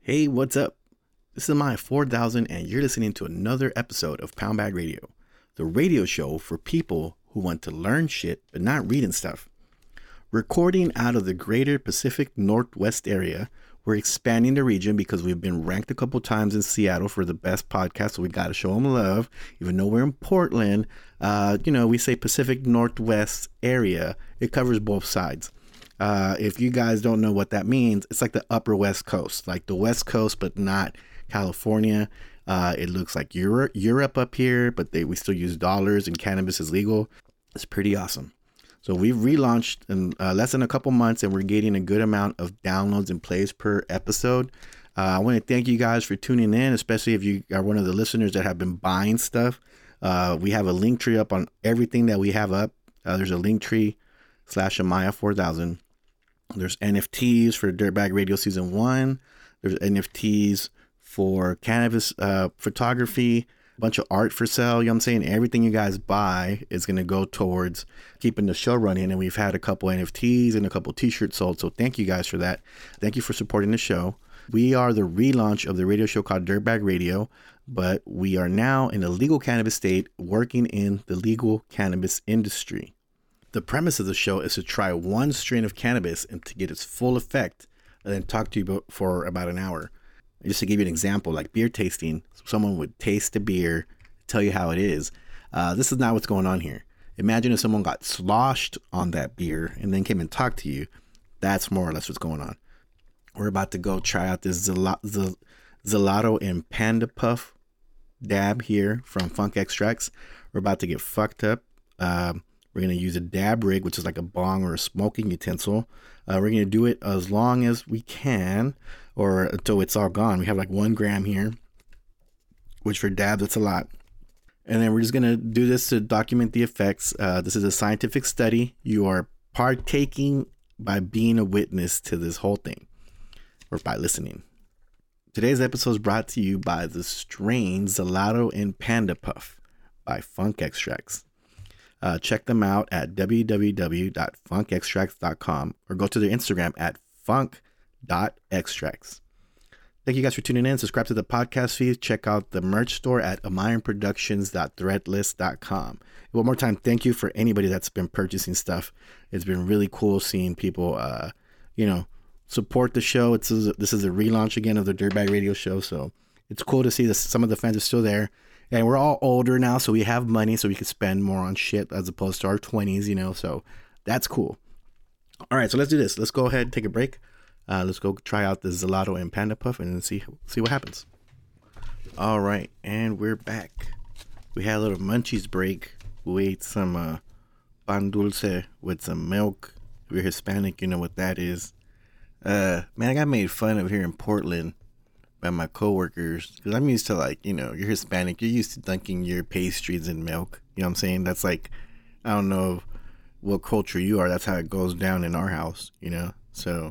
Hey, what's up? This is Maya 4000, and you're listening to another episode of Pound Bag Radio, the radio show for people who want to learn shit but not reading stuff. Recording out of the greater Pacific Northwest area, we're expanding the region because we've been ranked a couple times in Seattle for the best podcast, so we got to show them love. Even though we're in Portland, we say Pacific Northwest area. It covers both sides. If you guys don't know what that means, it's like the upper West Coast, like the West Coast, but not California. It looks like Europe up here, but we still use dollars and cannabis is legal. It's pretty awesome. So we've relaunched in less than a couple months, and we're getting a good amount of downloads and plays per episode. I want to thank you guys for tuning in, especially if you are one of the listeners that have been buying stuff. We have a link tree up on everything that we have up. There's a link tree /Amaya 4000. There's NFTs for Dirtbag Radio Season 1. There's NFTs for cannabis photography, a bunch of art for sale. You know what I'm saying? Everything you guys buy is going to go towards keeping the show running. And we've had a couple NFTs and a couple t-shirts sold. So thank you guys for that. Thank you for supporting the show. We are the relaunch of the radio show called Dirtbag Radio, but we are now in a legal cannabis state working in the legal cannabis industry. The premise of the show is to try one strain of cannabis and to get its full effect and then talk to you for about an hour. Just to give you an example, like beer tasting, someone would taste the beer, tell you how it is. This is not what's going on here. Imagine if someone got sloshed on that beer and then came and talked to you. That's more or less what's going on. We're about to go try out this Gelato and Panda Puff dab here from Funk Extracts. We're about to get fucked up. We're going to use a dab rig, which is like a bong or a smoking utensil. We're going to do it as long as we can or until it's all gone. We have like 1 gram here, which for dabs, that's a lot. And then we're just going to do this to document the effects. This is a scientific study. You are partaking by being a witness to this whole thing or by listening. Today's episode is brought to you by the strain Gelato and Panda Puff by Funk Extracts. Check them out at www.funkextracts.com or go to their Instagram at funk.extracts. Thank you guys for tuning in. Subscribe to the podcast feed. Check out the merch store at amironproductions.threadless.com. One more time, thank you for anybody that's been purchasing stuff. It's been really cool seeing people, support the show. This is a relaunch again of the Dirtbag Radio show, so it's cool to see that some of the fans are still there. And we're all older now, so we have money, so we can spend more on shit as opposed to our 20s, so that's cool. All right, so let's do this. Let's go ahead and take a break. Let's go try out the Gelato and Panda Puff and see what happens. All right, and we're back. We had a little munchies break. We ate some pan dulce with some milk. If you're Hispanic, you know what that is. Man, I got made fun of here in Portland by my coworkers, because I'm used to you're Hispanic, you're used to dunking your pastries in milk. You know what I'm saying? That's like, I don't know what culture you are. That's how it goes down in our house, So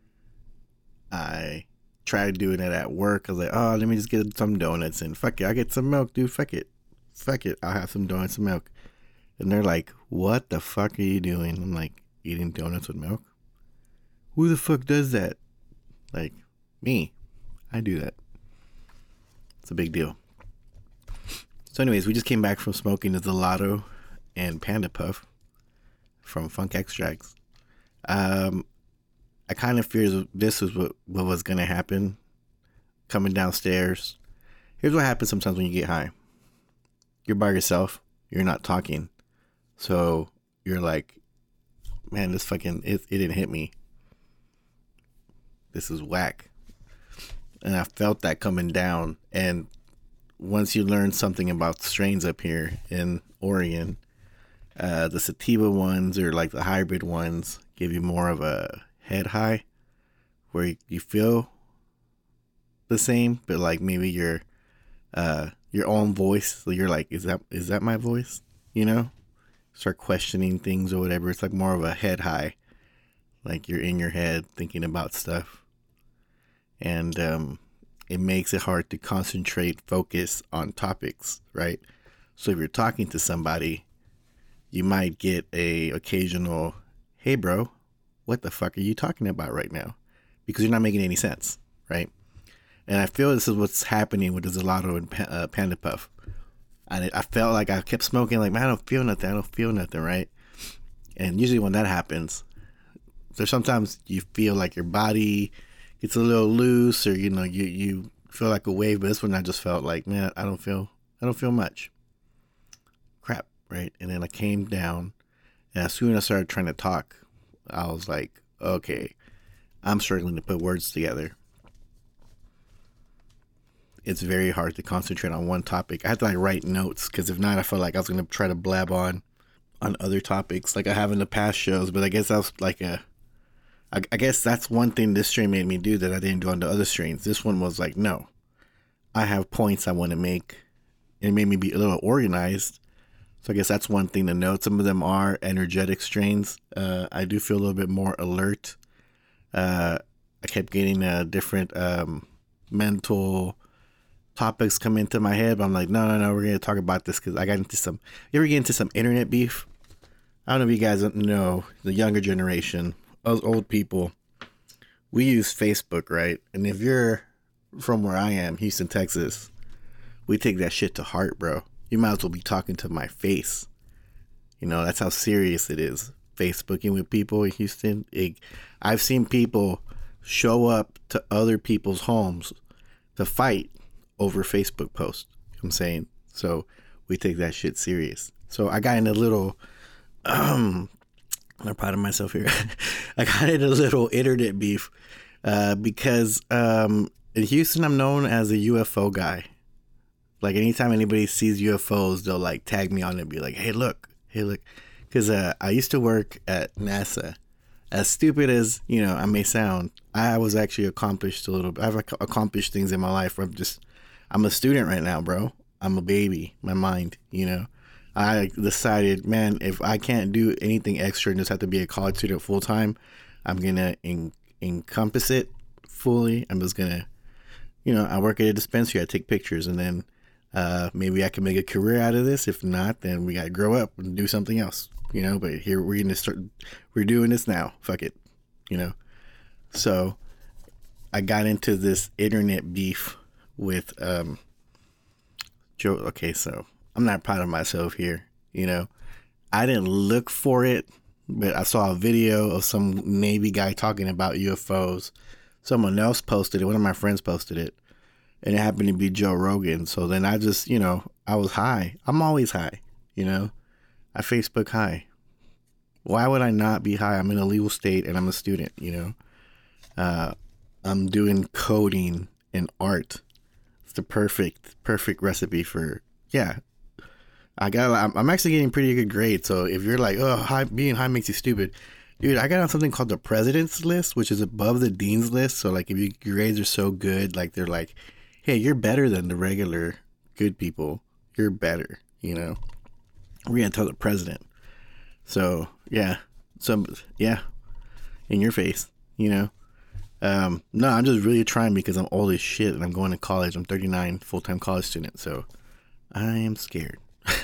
I tried doing it at work. I was like, oh, let me just get some donuts and fuck it, I'll get some milk, dude. Fuck it, I'll have some donuts and milk. And they're like, what the fuck are you doing? I'm like, eating donuts with milk? Who the fuck does that? Like, me. I do that. It's a big deal. So anyways, we just came back from smoking the Gelato and Panda Puff from Funk Extracts. I kind of feared this was what was going to happen coming downstairs. Here's what happens sometimes when you get high. You're by yourself. You're not talking. So you're like, man, this fucking, it didn't hit me. This is whack. And I felt that coming down. And once you learn something about strains up here in Oregon, the sativa ones or like the hybrid ones give you more of a head high where you feel the same, but like maybe your own voice. So you're like, is that my voice? Start questioning things or whatever. It's like more of a head high. Like you're in your head thinking about stuff. And it makes it hard to concentrate, focus on topics, right? So if you're talking to somebody, you might get a occasional, hey bro, what the fuck are you talking about right now? Because you're not making any sense, right? And I feel this is what's happening with the Zelato and Panda Puff. And I felt like I kept smoking, like, man, I don't feel nothing, right? And usually when that happens, there's sometimes you feel like your body gets a little loose, or you feel like a wave. But this one I just felt like, man, I don't feel much. Crap, right? And then I came down, and as soon as I started trying to talk, I was like, okay, I'm struggling to put words together. It's very hard to concentrate on one topic. I had to like write notes, because if not, I felt like I was going to try to blab on other topics like I have in the past shows. But I guess that was like I guess that's one thing this strain made me do that I didn't do on the other strains. This one was like, no, I have points I want to make. It made me be a little organized. So I guess that's one thing to note. Some of them are energetic strains. I do feel a little bit more alert. I kept getting different mental topics come into my head, but I'm like, no, we're going to talk about this, because I got into some, you ever get into some internet beef? I don't know if you guys know, the younger generation, us old people, we use Facebook, right? And if you're from where I am, Houston, Texas, we take that shit to heart, bro. You might as well be talking to my face. That's how serious it is. Facebooking with people in Houston. I've seen people show up to other people's homes to fight over Facebook posts. You know what I'm saying? So we take that shit serious. So I got in a little, I'm proud of myself here. I got in a little internet beef because in Houston, I'm known as a UFO guy. Like anytime anybody sees UFOs, they'll like tag me on it and be like, hey, look. Because I used to work at NASA. As stupid as, I may sound, I was actually accomplished a little bit. I've accomplished things in my life where I'm a student right now, bro. I'm a baby, my mind, I decided, man, if I can't do anything extra and just have to be a college student full time, I'm going to encompass it fully. I'm just going to, I work at a dispensary, I take pictures, and then maybe I can make a career out of this. If not, then we got to grow up and do something else, but here we're going to start, we're doing this now. Fuck it, So I got into this internet beef with Joe. Okay, so I'm not proud of myself here. I didn't look for it, but I saw a video of some Navy guy talking about UFOs. Someone else posted it. One of my friends posted it, and it happened to be Joe Rogan. So then I just, I was high. I'm always high. I Facebook high. Why would I not be high? I'm in a legal state and I'm a student. I'm doing coding and art. It's the perfect recipe for, yeah. I'm actually getting pretty good grades. So if you're like, oh, being high makes you stupid, dude, I got on something called the President's List, which is above the Dean's List. So like, if your grades are so good, like they're like, hey, you're better than the regular good people. You're better. We're gonna tell the president. So yeah, in your face. No, I'm just really trying because I'm old as shit and I'm going to college. I'm 39, full-time college student. So I am scared.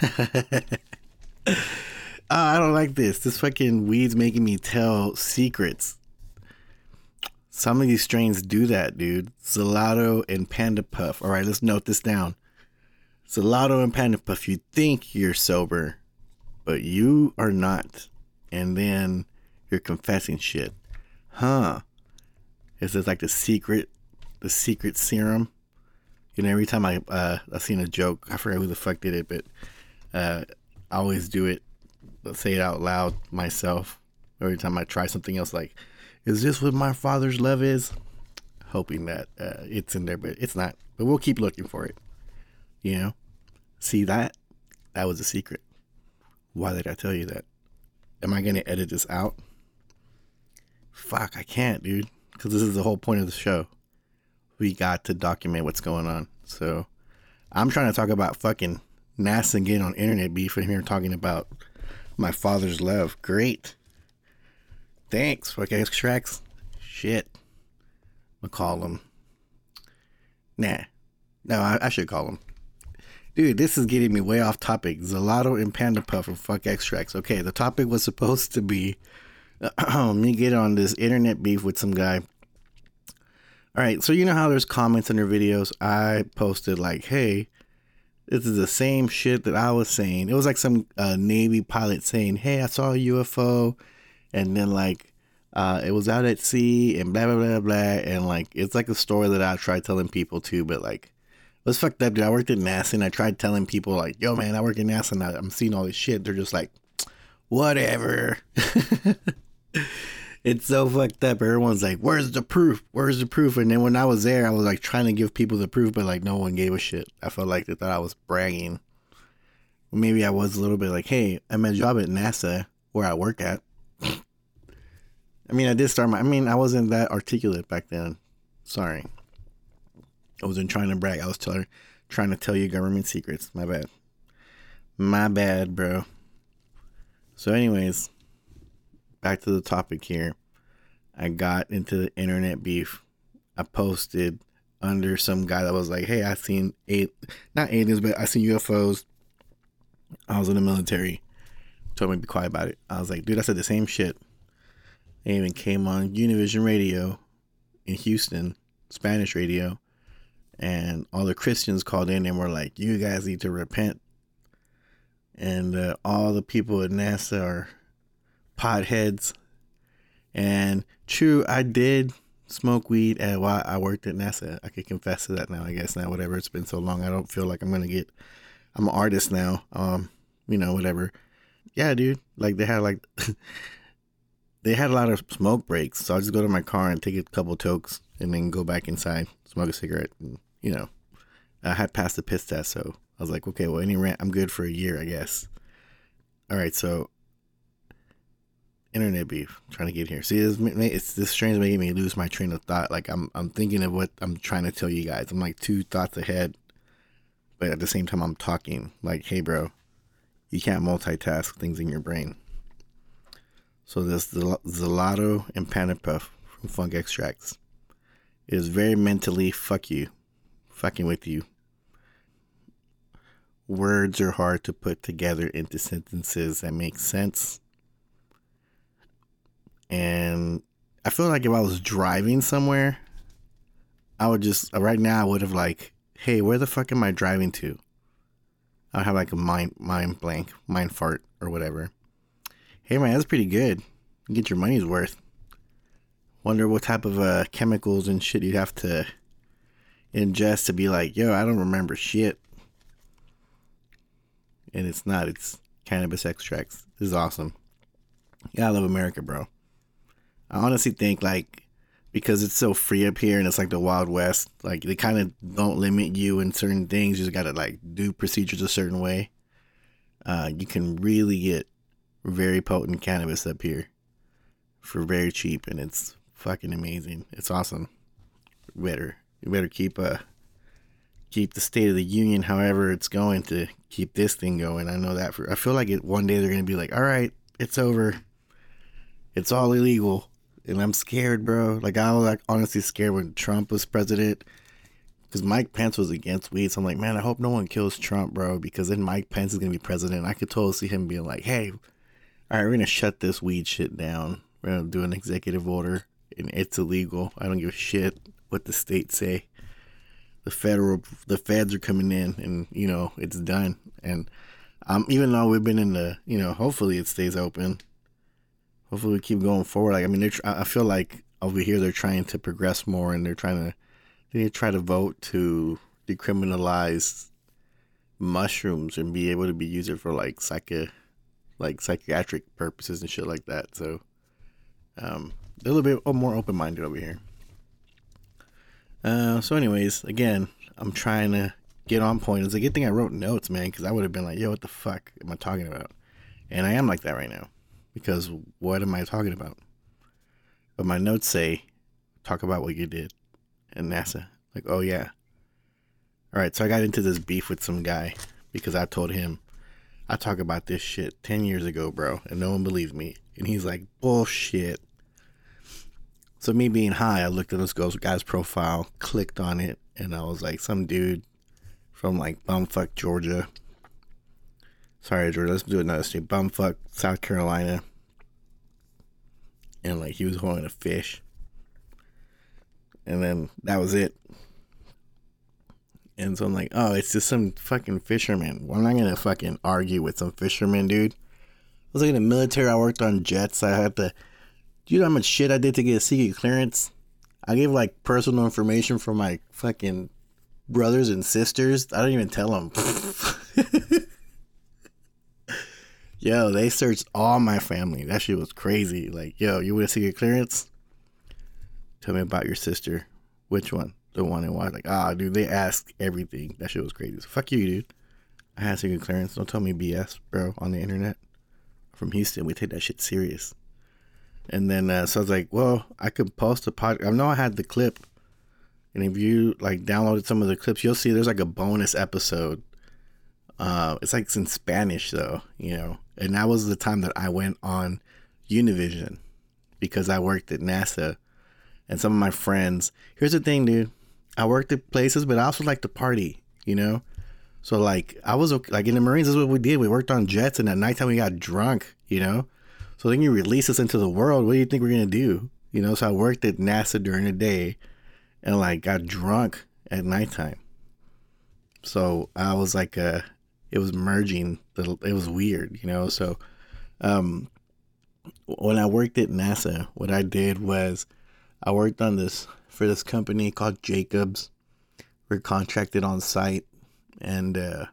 I don't like this. This fucking weed's making me tell secrets. Some of these strains do that, dude. Zelato and Panda Puff. All right, let's note this down. Zelato and Panda Puff. You think you're sober, but you are not. And then you're confessing shit. Huh. Is this like the secret serum? Every time I seen a joke, I forgot who the fuck did it, but I always do it. Say it out loud myself. Every time I try something else, like, is this what my father's love is? Hoping that it's in there, but it's not. But we'll keep looking for it. See that? That was a secret. Why did I tell you that? Am I going to edit this out? Fuck, I can't, dude. Because this is the whole point of the show. We got to document what's going on. So I'm trying to talk about fucking NASA and getting on internet beef, and here talking about my father's love. Great. Thanks, fuck extracts. Shit. I'm gonna call him. Nah. No, I should call him. Dude, this is getting me way off topic. Zelato and Panda Puff from Fuck Extracts. Okay, the topic was supposed to be me get on this internet beef with some guy All right, so you know how there's comments under videos? I posted like, hey, this is the same shit that I was saying. It was like some Navy pilot saying, hey, I saw a UFO. And then like, it was out at sea and blah, blah, blah, blah. And like, it's like a story that I tried telling people too. But like, it was fucked up, dude. I worked at NASA and I tried telling people like, yo, man, I work at NASA and I'm seeing all this shit. They're just like, whatever. It's so fucked up. Everyone's like, where's the proof? Where's the proof? And then when I was there, I was like trying to give people the proof, but like no one gave a shit. I felt like they thought I was bragging. Maybe I was a little bit like, hey, I'm at a job at NASA where I work at. I mean, I wasn't that articulate back then. Sorry. I wasn't trying to brag. I was trying to tell you government secrets. My bad. My bad, bro. So anyways, back to the topic here. I got into the internet beef. I posted under some guy that was like, hey, I seen not aliens, but I seen UFOs. I was in the military. Told me to be quiet about it. I was like, dude, I said the same shit. They even came on Univision Radio in Houston, Spanish radio, and all the Christians called in and were like, you guys need to repent. And all the people at NASA are potheads. And true, I did smoke weed while I worked at NASA. I could confess to that now, I guess. Now, whatever. It's been so long. I don't feel like I'm an artist now. Whatever. Yeah, dude. Like they had they had a lot of smoke breaks. So I just go to my car and take a couple tokes and then go back inside, smoke a cigarette. And, I had passed the piss test. So I was like, okay, well, any rant, I'm good for a year, I guess. All right. So internet beef, trying to get here. See, this strange making me lose my train of thought. Like I'm thinking of what I'm trying to tell you guys. I'm like 2 thoughts ahead, but at the same time I'm talking. Like, hey, bro, you can't multitask things in your brain. So this Zelato and Panda Puff from Funk Extracts is very mentally fucking with you. Words are hard to put together into sentences that make sense. And I feel like if I was driving somewhere, I would just, right now I would have like, hey, where the fuck am I driving to? I'd have like a mind blank, mind fart or whatever. Hey man, that's pretty good. You get your money's worth. Wonder what type of chemicals and shit you'd have to ingest to be like, yo, I don't remember shit. And it's not, it's cannabis extracts. This is awesome. Yeah, I love America, bro. I honestly think like, because it's so free up here and it's like the Wild West, like they kind of don't limit you in certain things. You just got to like do procedures a certain way. You can really get very potent cannabis up here for very cheap, and it's fucking amazing. It's awesome. You better keep the State of the Union however it's going to keep this thing going. I know that I feel like one day they're gonna be like, all right, it's over. It's all illegal. And I'm scared, bro. Like, I was like honestly scared when Trump was president, because Mike Pence was against weed. So I'm like, man, I hope no one kills Trump, bro, because then Mike Pence is going to be president. I could totally see him being like, hey, all right, we're going to shut this weed shit down. We're going to do an executive order, and it's illegal. I don't give a shit what the states say. The feds are coming in, and, it's done. And even though we've been in the, hopefully it stays open. Hopefully we keep going forward. Like, I mean, I feel like over here they're trying to progress more, and they try to vote to decriminalize mushrooms and be able to be used for like psychiatric purposes and shit like that. So they're a little bit more open-minded over here. So anyways, again, I'm trying to get on point. It's a good thing I wrote notes, man, because I would have been like, yo, what the fuck am I talking about? And I am like that right now. Because what am I talking about? But my notes say, talk about what you did at NASA. Like, oh yeah. All right, so I got into this beef with some guy because I told him, I talk about this shit 10 years ago, bro, and no one believes me. And he's like, bullshit. So me being high, I looked at this guy's profile, clicked on it, and I was like, some dude from like bumfuck Georgia. Sorry, Georgia, let's do another state. Bumfuck South Carolina. And like he was holding a fish. And then that was it. And so I'm like, oh, it's just some fucking fisherman. Well, I'm not gonna fucking argue with some fisherman, dude. I was like in the military. I worked on jets. I had to. Do you know how much shit I did to get a secret clearance? I gave like personal information from my fucking brothers and sisters. I don't even tell them. Yo, they searched all my family. That shit was crazy. Like, yo, you want a secret clearance? Tell me about your sister. Which one? The one in Washington. Like, dude, they asked everything. That shit was crazy. So fuck you, dude. I had secret clearance. Don't tell me BS, bro, on the internet. From Houston, we take that shit serious. And then, so I was like, well, I could post a podcast. I know I had the clip. And if you, like, downloaded some of the clips, you'll see there's, like, a bonus episode. It's, like, it's in Spanish, though, you know. And that was the time that I went on Univision. Because I worked at NASA. And some of my friends. Here's the thing, dude. I worked at places, but I also like to party, you know. So, like, I was, like, in the Marines, this is what we did. We worked on jets, and at nighttime we got drunk, you know. So then you release us into the world. What do you think we're going to do? You know, so I worked at NASA during the day and, like, got drunk at nighttime. So I was like, it was merging. It was weird, you know. So when I worked at NASA, what I did was I worked on this for this company called Jacobs. We're contracted on site. And I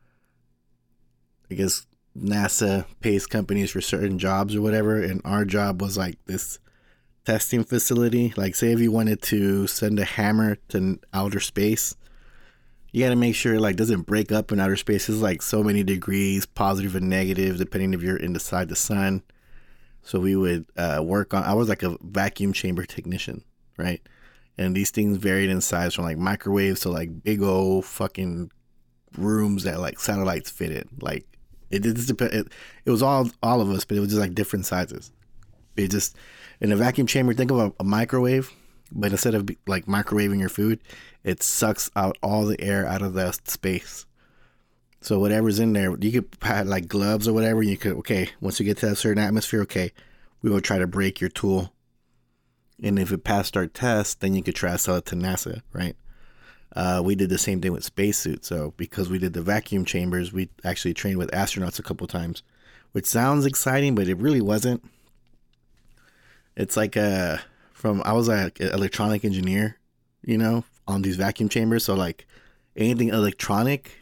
guess NASA pays companies for certain jobs or whatever. And our job was like this testing facility. Like, say if you wanted to send a hammer to outer space, you got to make sure it like doesn't break up in outer space. It's like so many degrees, positive and negative, depending if you're inside the sun. So we would work on, I was like a vacuum chamber technician, right? And these things varied in size from like microwaves to like big old fucking rooms that like satellites fit in. Like it just depend. It was all of us, but it was just like different sizes. It just in a vacuum chamber. Think of a microwave, but instead of like microwaving your food, it sucks out all the air out of the space. So whatever's in there, you could have like gloves or whatever. You could once you get to a certain atmosphere, we will try to break your tool. And if it passed our test, then you could try to sell it to NASA, right? We did the same thing with spacesuits. So because we did the vacuum chambers, we actually trained with astronauts a couple times, which sounds exciting, but it really wasn't. It's like I was like an electronic engineer, you know, on these vacuum chambers. So like anything electronic,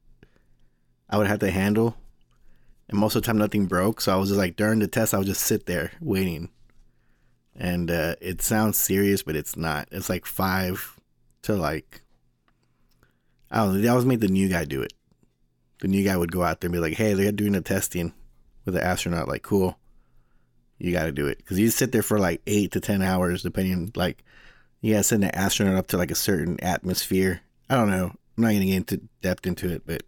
I would have to handle. And most of the time nothing broke. So I was just like, during the test, I would just sit there waiting. And it sounds serious, but it's not. It's like 5 to like, I don't know. They always made the new guy do it. The new guy would go out there and be like, hey, they're doing the testing with the astronaut. Like, cool. You got to do it. Because you sit there for like 8 to 10 hours, depending. Like, you got to send the astronaut up to like a certain atmosphere. I don't know. I'm not going to get into depth into it, but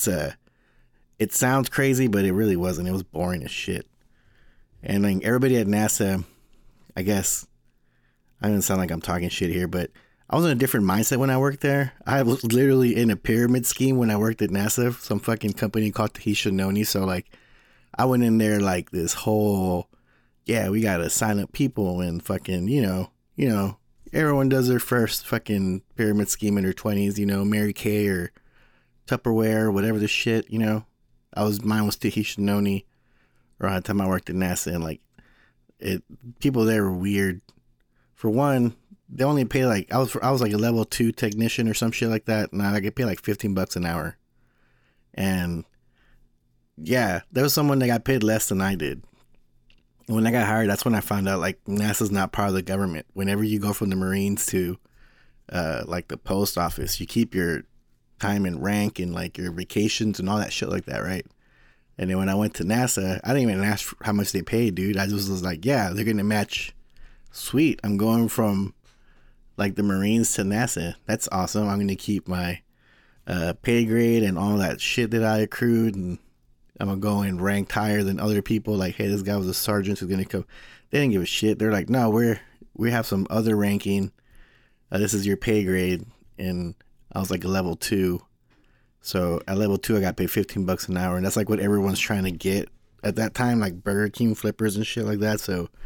it sounds crazy, but it really wasn't. It was boring as shit. And like everybody at NASA, I guess, I don't sound like I'm talking shit here, but I was in a different mindset when I worked there. I was literally in a pyramid scheme when I worked at NASA, some fucking company called Tahisha Noni. So like, I went in there like this whole, we got to sign up people and fucking, you know, everyone does their first fucking pyramid scheme in their 20s, you know, Mary Kay or Tupperware or whatever the shit, you know. Mine was Tahisha Noni around the time I worked at NASA, and like people there were weird. For one, they only pay like, I was like a level 2 technician or some shit like that, and I get paid like $15 an hour. And yeah, there was someone that got paid less than I did. When I got hired, that's when I found out like NASA's not part of the government. Whenever you go from the Marines to like the post office, you keep your time and rank and like your vacations and all that shit like that, right? And then when I went to NASA, I didn't even ask how much they paid, dude. I just was like, yeah, they're gonna match. Sweet, I'm going from like the Marines to NASA. That's awesome. I'm gonna keep my pay grade and all that shit that I accrued, and I'm gonna go and ranked higher than other people. Like, hey, this guy was a sergeant who's gonna come. They didn't give a shit. They're like, no, we have some other ranking. This is your pay grade, and I was like a level 2. So at level 2, I got paid $15 an hour, and that's like what everyone's trying to get at that time, like Burger King flippers and shit like that. So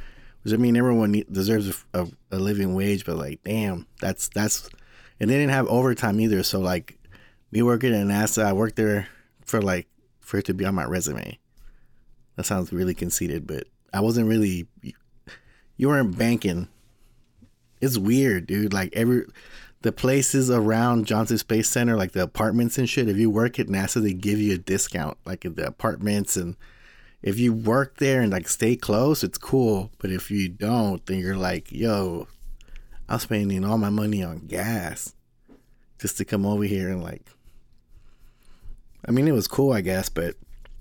Which, I mean, everyone deserves a living wage, but like, damn, that's, and they didn't have overtime either. So like, me working at NASA, I worked there for it to be on my resume. That sounds really conceited, but I wasn't really, you weren't banking. It's weird, dude. Like the places around Johnson Space Center, like the apartments and shit, if you work at NASA, they give you a discount, like at the apartments. And if you work there and like stay close, it's cool. But if you don't, then you're like, yo, I'm spending all my money on gas just to come over here. And like, I mean, it was cool, I guess, but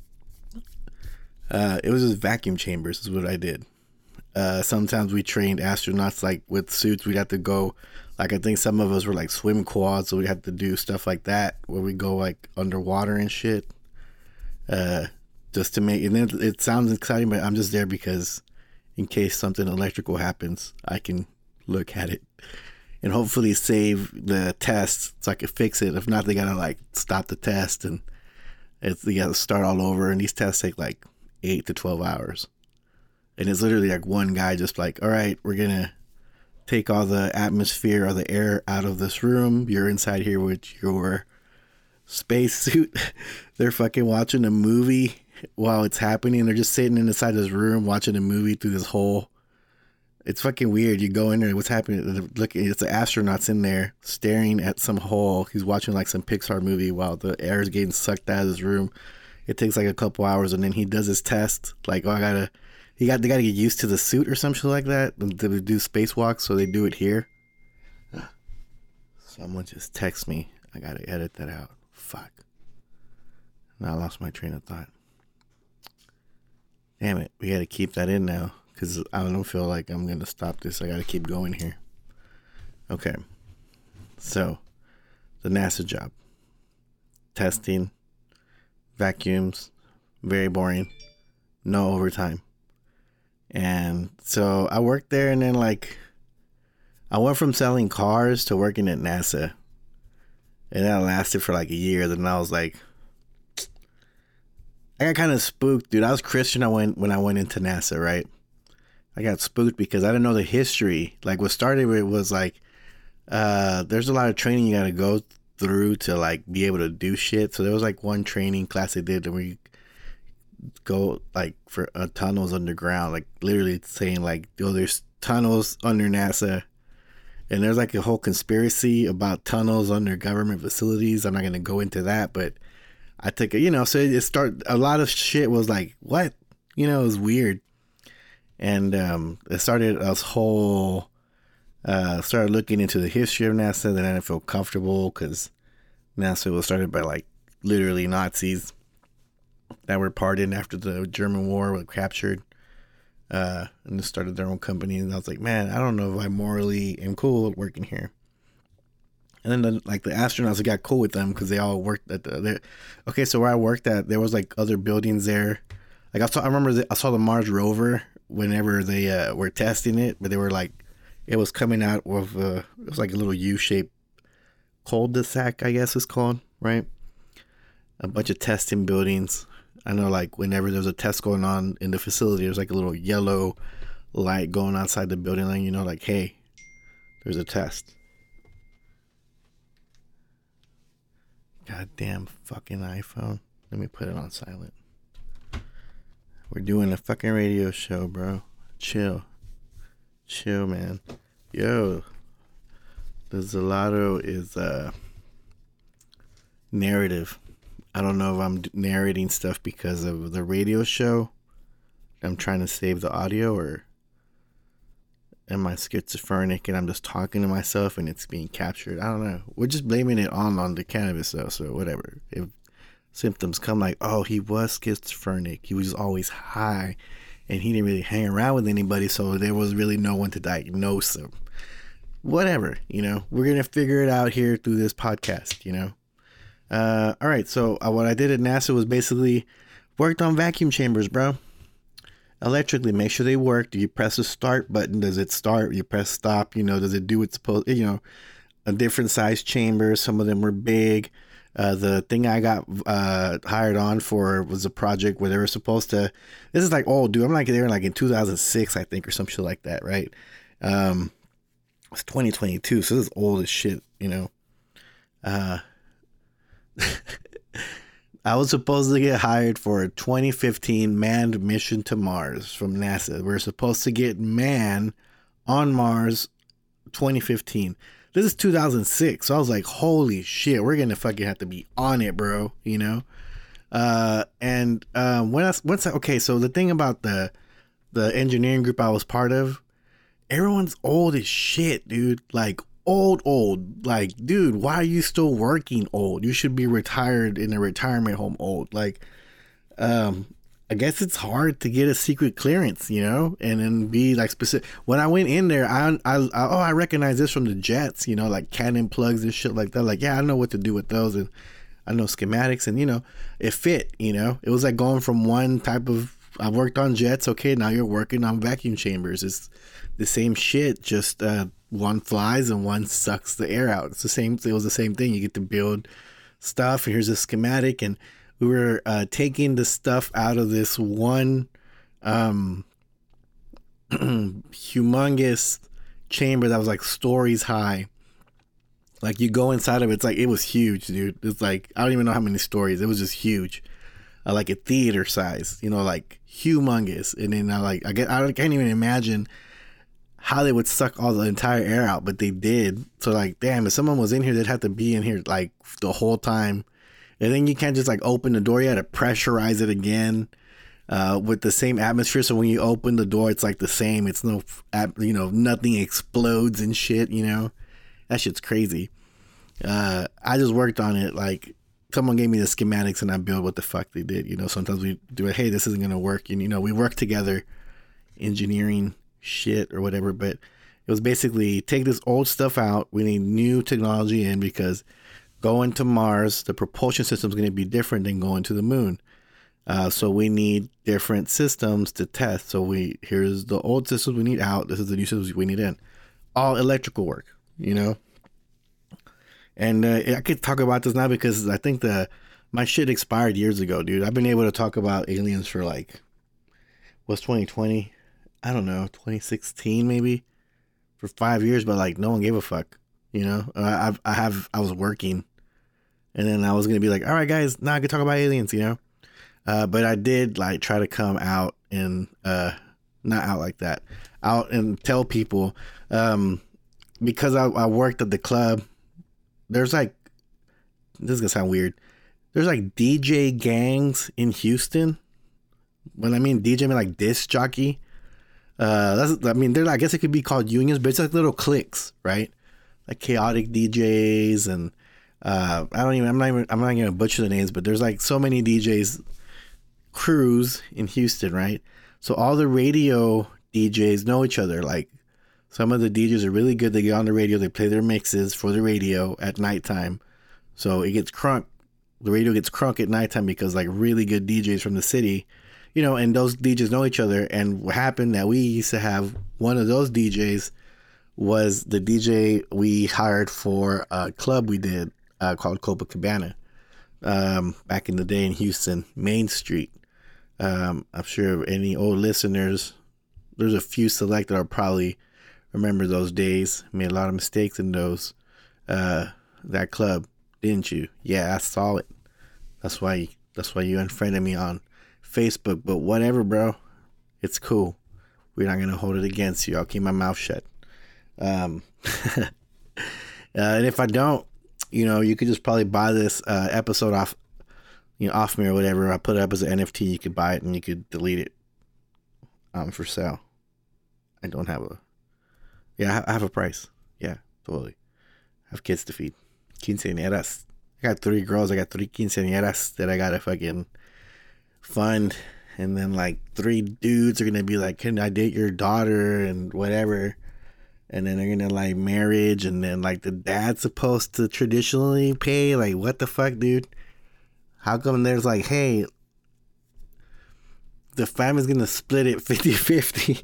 it was just vacuum chambers is what I did. Sometimes we trained astronauts like with suits. We'd have to go, like, I think some of us were like swim quads, so we'd have to do stuff like that where we go like underwater and shit. Just to make, and then it sounds exciting, but I'm just there because in case something electrical happens, I can look at it and hopefully save the test so I can fix it. If not, they gotta like stop the test and they gotta start all over. And these tests take like 8 to 12 hours. And it's literally like one guy just like, all right, we're gonna take all the atmosphere or the air out of this room. You're inside here with your spacesuit. They're fucking watching a movie while it's happening. They're just sitting inside this room watching a movie through this hole. It's fucking weird. You go in there, what's happening? Look, it's the astronauts in there staring at some hole. He's watching like some Pixar movie while the air is getting sucked out of this room. It takes like a couple hours, and then he does his test. Like, oh, they gotta get used to the suit or some shit like that. They do spacewalks, so they do it here. Someone just text me. I gotta edit that out. Fuck. Now I lost my train of thought. Damn it. We gotta keep that in now, because I don't feel like I'm gonna stop this. I gotta keep going here. Okay. So, the NASA job. Testing. Vacuums. Very boring. No overtime. And so I worked there, and then like I went from selling cars to working at NASA. And that lasted for like a year. Then I was like, I got kind of spooked, dude. I was Christian when I went into NASA, right? I got spooked because I didn't know the history. Like, what started with it was like, there's a lot of training you got to go through to like be able to do shit. So there was like one training class they did where you go like for tunnels underground, like literally saying like, oh, there's tunnels under NASA. And there's like a whole conspiracy about tunnels under government facilities. I'm not going to go into that, but I took it, so a lot of shit was like, what? It was weird. And it started this whole, started looking into the history of NASA. Then I didn't feel comfortable because NASA was started by like literally Nazis that were pardoned after the German war were captured. And they started their own company. And I was like, man, I don't know if I morally am cool working here. And then the astronauts, I got cool with them because they all worked at okay, so where I worked at, there was like other buildings there. Like I remember I saw the Mars rover whenever they were testing it, but they were like, it was coming out with it was like a little U-shaped cul-de-sac, I guess it's called, right? A bunch of testing buildings. I know, like, whenever there's a test going on in the facility, there's like a little yellow light going outside the building, letting like, hey, there's a test. Goddamn fucking iPhone. Let me put it on silent. We're doing a fucking radio show, bro. Chill, man. Yo, the Zelato is narrative. I don't know if I'm narrating stuff because of the radio show. I'm trying to save the audio, or am I schizophrenic and I'm just talking to myself and it's being captured? I don't know. We're just blaming it on the cannabis though, so whatever. If symptoms come like, oh, he was schizophrenic, he was always high and he didn't really hang around with anybody, so there was really no one to diagnose him. Whatever, we're going to figure it out here through this podcast, all right, so what I did at NASA was basically worked on vacuum chambers, bro. Electrically, make sure they work. Do you press the start button? Does it start? You press stop, does it do what's supposed, a different size chamber. Some of them were big. The thing I got hired on for was a project where they were supposed to. This is like old, dude. I'm like there like in 2006, I think, or some shit like that, right? It's 2022, so this is old as shit, you know. I was supposed to get hired for a 2015 manned mission to Mars from NASA. We're supposed to get man on Mars 2015. This is 2006. So I was like, holy shit, we're going to fucking have to be on it, bro. You know? Okay, so the thing about the engineering group I was part of, everyone's old as shit, dude. Like, old. Like, dude, why are you still working old? You should be retired in a retirement home old. Like, I guess it's hard to get a secret clearance, you know, and then be like specific. When I went in there, I recognize this from the jets, you know, like cannon plugs and shit like that. Like, yeah, I know what to do with those, and I know schematics, and you know, it fit. You know, it was like going from one type of. I worked on jets. Okay, now you're working on vacuum chambers. It's the same shit. Just one flies and one sucks the air out. It's the same. It was the same thing. You get to build stuff, and here's a schematic, and we were taking the stuff out of this one humongous chamber that was like stories high. Like you go inside of it, it's like it was huge, dude. It's like I don't even know how many stories. It was just huge, like a theater size, you know, like humongous. And then I can't even imagine how they would suck all the entire air out, but they did. So like, damn, if someone was in here, they'd have to be in here like the whole time. And then you can't just like open the door. You had to pressurize it again with the same atmosphere. So when you open the door, it's like the same. It's no, you know, nothing explodes and shit, you know. That shit's crazy. I just worked on it. Like someone gave me the schematics and I built what the fuck they did. You know, sometimes we do it. Hey, this isn't going to work. And, you know, we work together engineering shit or whatever. But it was basically take this old stuff out. We need new technology in because going to Mars, the propulsion system is going to be different than going to the moon. So we need different systems to test. So here's the old systems we need out. This is the new systems we need in. All electrical work, you know. And I could talk about this now because I think my shit expired years ago, dude. I've been able to talk about aliens for like, what's 2020? I don't know, 2016 maybe, for 5 years. But like, no one gave a fuck, you know. I was working. And then I was going to be like, all right, guys, now I can talk about aliens, you know? But I did like try to come out and, not out like that, out and tell people, because I worked at the club, there's like, this is going to sound weird. There's like DJ gangs in Houston. When I mean DJ, I mean like disc jockey. I guess it could be called unions, but it's like little cliques, right? Like chaotic DJs and, I'm not gonna butcher the names, but there's like so many DJs crews in Houston, right? So all the radio DJs know each other. Like some of the DJs are really good. They get on the radio, they play their mixes for the radio at nighttime. So it gets crunk. The radio gets crunk at nighttime because like really good DJs from the city, you know, and those DJs know each other. And what happened that we used to have one of those DJs was the DJ we hired for a club we did. Called Copacabana, back in the day in Houston, Main Street. I'm sure any old listeners, there's a few select that will probably remember those days. Made a lot of mistakes in that club, didn't you? Yeah, I saw it. That's why you unfriended me on Facebook. But whatever, bro. It's cool. We're not gonna hold it against you. I'll keep my mouth shut. And if I don't, you know, you could just probably buy this episode off me or whatever. I put it up as an NFT. You could buy it and you could delete it for sale. I don't have I have a price. Yeah, totally. I have kids to feed. Quinceañeras. I got 3 girls. I got 3 quinceañeras that I got to fucking fund. And then like 3 dudes are going to be like, can I date your daughter and whatever. And then they're going to like marriage. And then like the dad's supposed to traditionally pay. Like, what the fuck, dude? How come there's like, hey, the family's going to split it 50-50?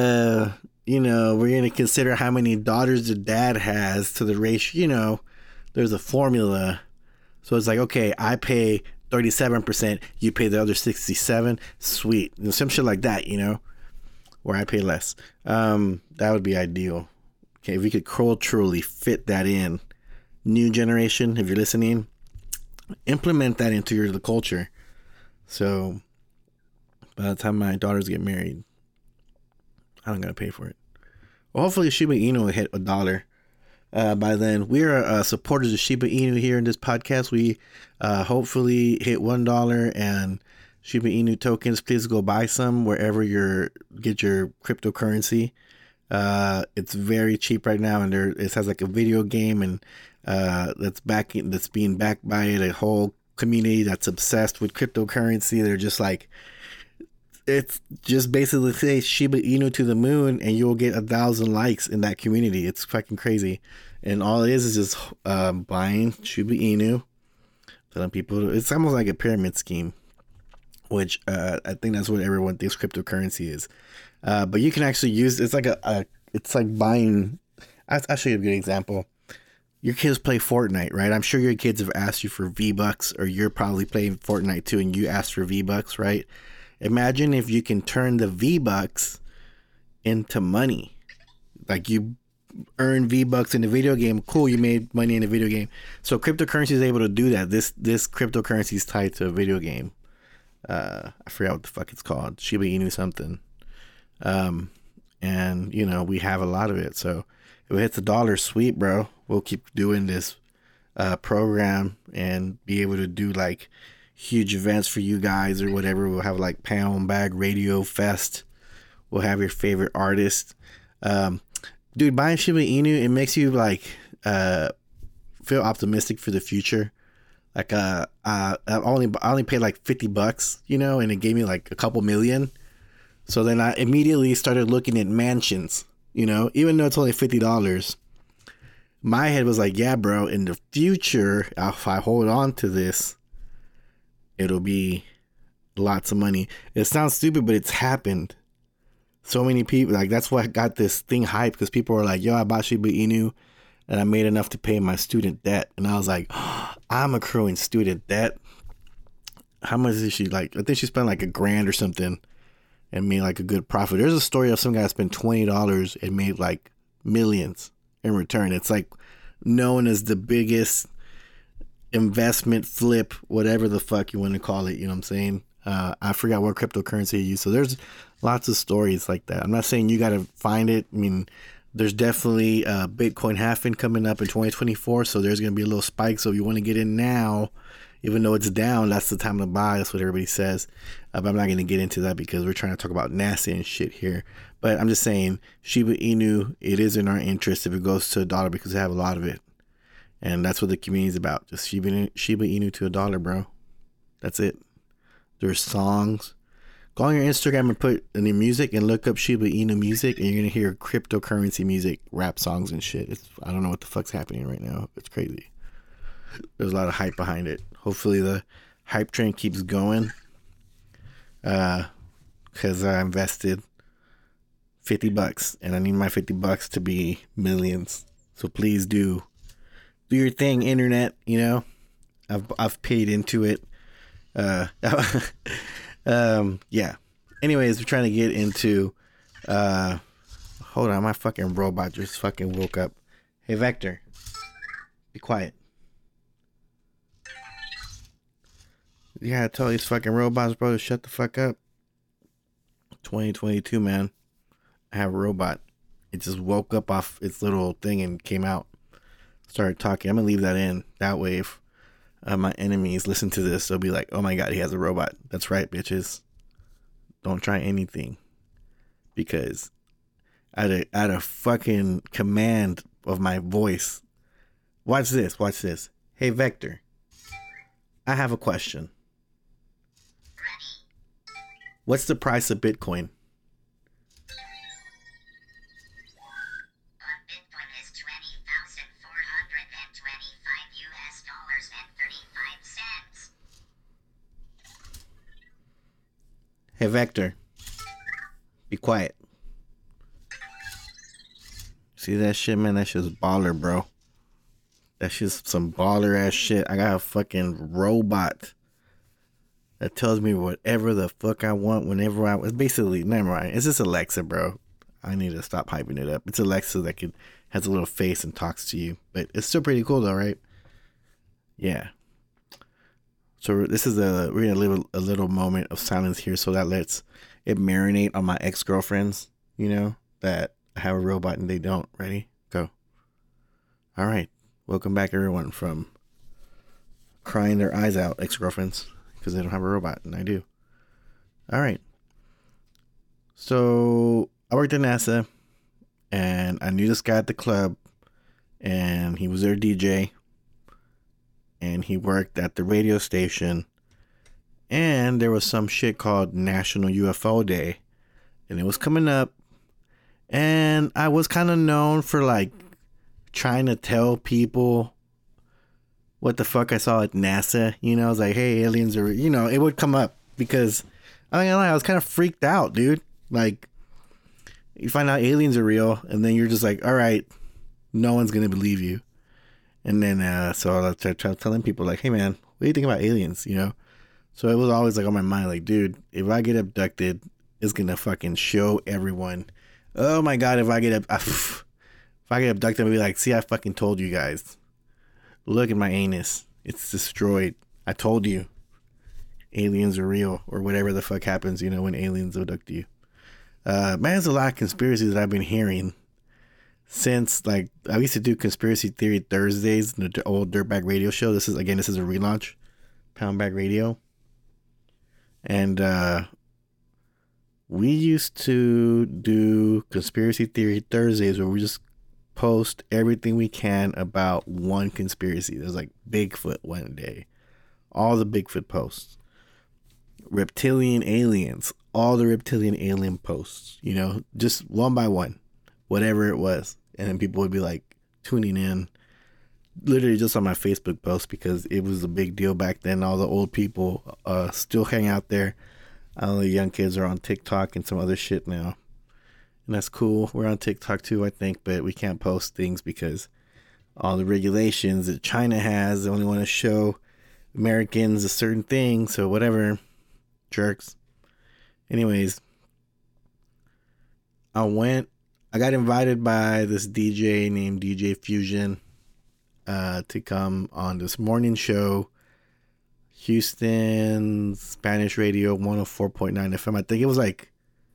You know, we're going to consider how many daughters the dad has to the ratio, you know, there's a formula. So it's like, okay, I pay 37%, you pay the other 67. Sweet. Some shit like that, you know, where I pay less. That would be ideal. Okay, if we could culturally fit that in. New generation, if you're listening, implement that into the culture. So by the time my daughters get married, I don't gotta pay for it. Well, hopefully Shiba Inu will hit $1 by then. We are supporters of Shiba Inu here in this podcast. We hopefully hit $1 and Shiba Inu tokens. Please go buy some wherever you get your cryptocurrency. It's very cheap right now, and it has like a video game, and that's being backed by a whole community that's obsessed with cryptocurrency. They're just like, it's just basically say Shiba Inu to the moon, and you'll get 1,000 likes in that community. It's fucking crazy, and all it is just buying Shiba Inu, telling people it's almost like a pyramid scheme, which I think that's what everyone thinks cryptocurrency is. But you can actually use it's like it's like buying. I'll show you a good example. Your kids play Fortnite, right? I'm sure your kids have asked you for V-Bucks, or you're probably playing Fortnite too, and you asked for V-Bucks, right? Imagine if you can turn the V-Bucks into money. Like you earn V-Bucks in the video game. Cool, you made money in the video game. So cryptocurrency is able to do that. This cryptocurrency is tied to a video game. I forgot what the fuck it's called. Shiba Inu something. And you know, we have a lot of it. So if it hits $1, sweet, bro. We'll keep doing this program and be able to do like huge events for you guys or whatever. We'll have like Pound Bag Radio Fest. We'll have your favorite artist. Dude, buying Shiba Inu, it makes you like feel optimistic for the future. Like I only paid like $50, you know, and it gave me like a couple million. So then I immediately started looking at mansions, you know, even though it's only $50. My head was like, yeah, bro, in the future, if I hold on to this, it'll be lots of money. It sounds stupid, but it's happened. So many people, like, that's what got this thing hyped, because people were like, yo, I bought Shiba Inu and I made enough to pay my student debt. And I was like, oh, I'm accruing student debt. How much is she? Like, I think she spent like $1,000 or something and made like a good profit. There's a story of some guy spent $20 and made like millions in return. It's like known as the biggest investment flip, whatever the fuck you want to call it. You know what I'm saying? I forgot what cryptocurrency you use. So there's lots of stories like that. I'm not saying you got to find it. I mean, there's definitely Bitcoin halving coming up in 2024. So there's going to be a little spike. So if you want to get in now, even though it's down, that's the time to buy. That's what everybody says. But I'm not going to get into that because we're trying to talk about NASA and shit here. But I'm just saying, Shiba Inu, it is in our interest if it goes to $1 because they have a lot of it. And that's what the community is about. Just Shiba Inu to $1, bro. That's it. There's songs. Go on your Instagram and put in your music and look up Shiba Inu music, and you're going to hear cryptocurrency music, rap songs and shit. I don't know what the fuck's happening right now. It's crazy. There's a lot of hype behind it. Hopefully the hype train keeps going. Because I invested $50 and I need my $50 to be millions. So please do your thing, internet. You know, I've paid into it. Yeah. Anyways, we're trying to get into. Hold on, my fucking robot just fucking woke up. Hey, Vector, be quiet. You gotta tell these fucking robots, bro, to shut the fuck up. 2022, man. I have a robot. It just woke up off its little thing and came out. Started talking. I'm gonna leave that in. That way, if my enemies listen to this, they'll be like, oh my god, he has a robot. That's right, bitches. Don't try anything. Because at a fucking command of my voice. Watch this. Hey, Vector. I have a question. What's the price of Bitcoin? Bitcoin is $20,425 and 35 cents. Hey, Vector. Be quiet. See that shit, man? That shit's baller, bro. That's just some baller ass shit. I got a fucking robot that tells me whatever the fuck I want whenever I. It's basically, never mind. It's just Alexa, bro. I need to stop hyping it up. It's Alexa that has a little face and talks to you, but it's still pretty cool though, right? Yeah. So this is we're gonna live a little moment of silence here, so that lets it marinate on my ex-girlfriends. You know that I have a robot and they don't. Ready? Go. All right. Welcome back, everyone, from crying their eyes out, ex-girlfriends, because they don't have a robot, and I do. All right. So I worked at NASA, and I knew this guy at the club, and he was their DJ, and he worked at the radio station, and there was some shit called National UFO Day, and it was coming up, and I was kind of known for like trying to tell people what the fuck I saw at NASA. You know, I was like, hey, aliens are, you know, it would come up because I was kind of freaked out, dude. Like, you find out aliens are real, and then you're just like, all right, no one's gonna believe you. And then so I started telling people like, hey man, what do you think about aliens? You know, so it was always like on my mind, like, dude, if I get abducted, it's gonna fucking show everyone. Oh my god, if I get abducted, I'll be like, see, I fucking told you guys. Look at my anus. It's destroyed. I told you. Aliens are real, or whatever the fuck happens, you know, when aliens abduct you. Man, there's a lot of conspiracies that I've been hearing since, like, I used to do Conspiracy Theory Thursdays, the old Dirtbag Radio show. This is a relaunch, Pound Bag Radio. And we used to do Conspiracy Theory Thursdays where we just post everything we can about one conspiracy. There's like Bigfoot one day, all the Bigfoot posts, reptilian aliens, all the reptilian alien posts, you know, just one by one, whatever it was. And then people would be like tuning in literally just on my Facebook post because it was a big deal back then. All the old people still hang out there. All the young kids are on TikTok and some other shit now. And that's cool. We're on TikTok too, I think, but we can't post things because all the regulations that China has, they only want to show Americans a certain thing. So whatever, jerks. Anyways, I got invited by this DJ named DJ Fusion to come on this morning show, Houston Spanish Radio 104.9 FM. I think it was like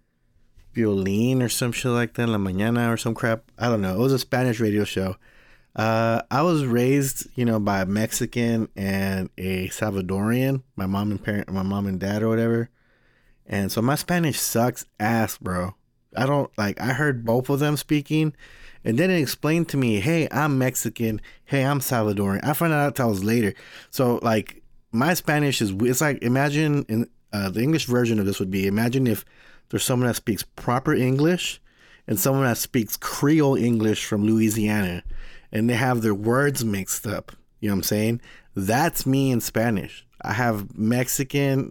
Violín or some shit like that, La Mañana or some crap. I don't know. It was a Spanish radio show. I was raised, you know, by a Mexican and a Salvadorian, my mom and dad or whatever. And so my Spanish sucks ass, bro. I heard both of them speaking, and then it explained to me, hey, I'm Mexican. Hey, I'm Salvadorian. I found out that was later. So like my Spanish it's like, imagine the English version of this would be, imagine if there's someone that speaks proper English and someone that speaks Creole English from Louisiana, and they have their words mixed up. You know what I'm saying? That's me in Spanish. I have Mexican,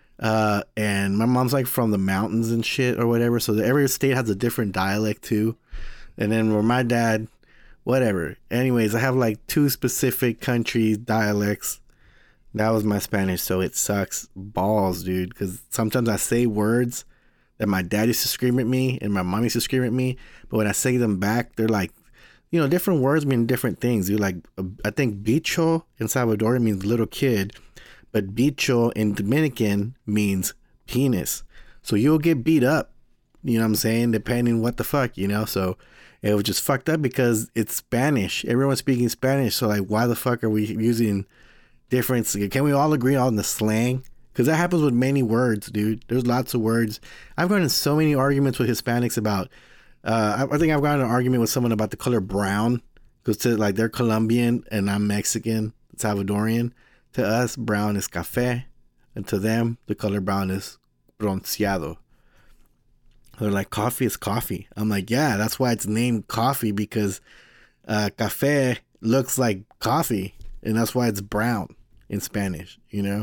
and my mom's like from the mountains and shit or whatever. So every state has a different dialect too. And then where my dad, whatever. Anyways, I have like 2 specific country dialects. That was my Spanish. So it sucks balls, dude. Because sometimes I say words that my dad used to scream at me and my mom used to scream at me. But when I say them back, they're like, you know, different words mean different things. Dude, like, I think bicho in Salvador means little kid, but bicho in Dominican means penis. So you'll get beat up, you know what I'm saying, depending what the fuck, you know. So it was just fucked up because it's Spanish. Everyone's speaking Spanish. So like, why the fuck are we using different? Can we all agree on the slang? Because that happens with many words, dude. There's lots of words. I've gotten in so many arguments with Hispanics about, I think I've gotten an argument with someone about the color brown. Because like they're Colombian and I'm Mexican, Salvadorian. To us, brown is café. And to them, the color brown is bronceado. They're like, coffee is coffee. I'm like, yeah, that's why it's named coffee, because café looks like coffee. And that's why it's brown in Spanish, you know?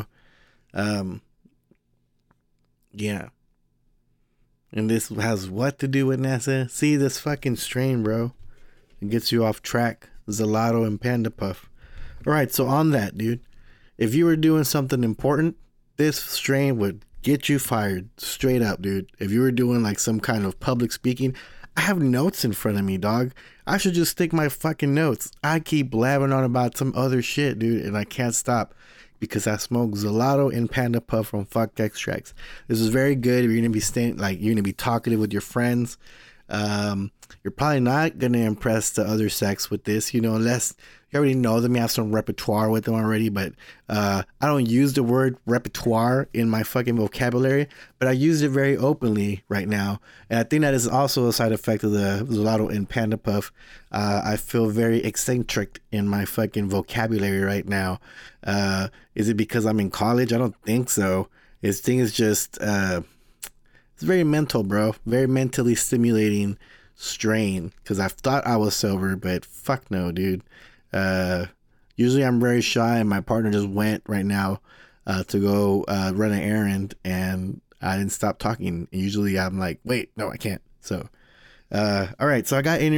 Yeah. And this has what to do with NASA? See, this fucking strain, bro. It gets you off track. Zelato and Panda Puff. All right, so on that, dude, if you were doing something important, this strain would get you fired straight up, dude. If you were doing like some kind of public speaking, I have notes in front of me, dog. I should just stick my fucking notes. I keep blabbing on about some other shit, dude, and I can't stop because I smoke Zelato and Panda Puff from Fuck Extracts. This is very good if you're gonna be staying, like, you're gonna be talkative with your friends. You're probably not gonna impress the other sex with this, you know, unless you already know them, you have some repertoire with them already. But I don't use the word repertoire in my fucking vocabulary, but I use it very openly right now, and I think that is also a side effect of the Zelato and Panda Puff. I feel very eccentric in my fucking vocabulary right now. Is it because I'm in college? I don't think so. This thing is just it's very mental, bro. Very mentally stimulating strain. Because I thought I was sober, but fuck no, dude. Usually I'm very shy, and my partner just went right now to go run an errand, and I didn't stop talking. And usually I'm like, wait, no, I can't. So, all right. So I got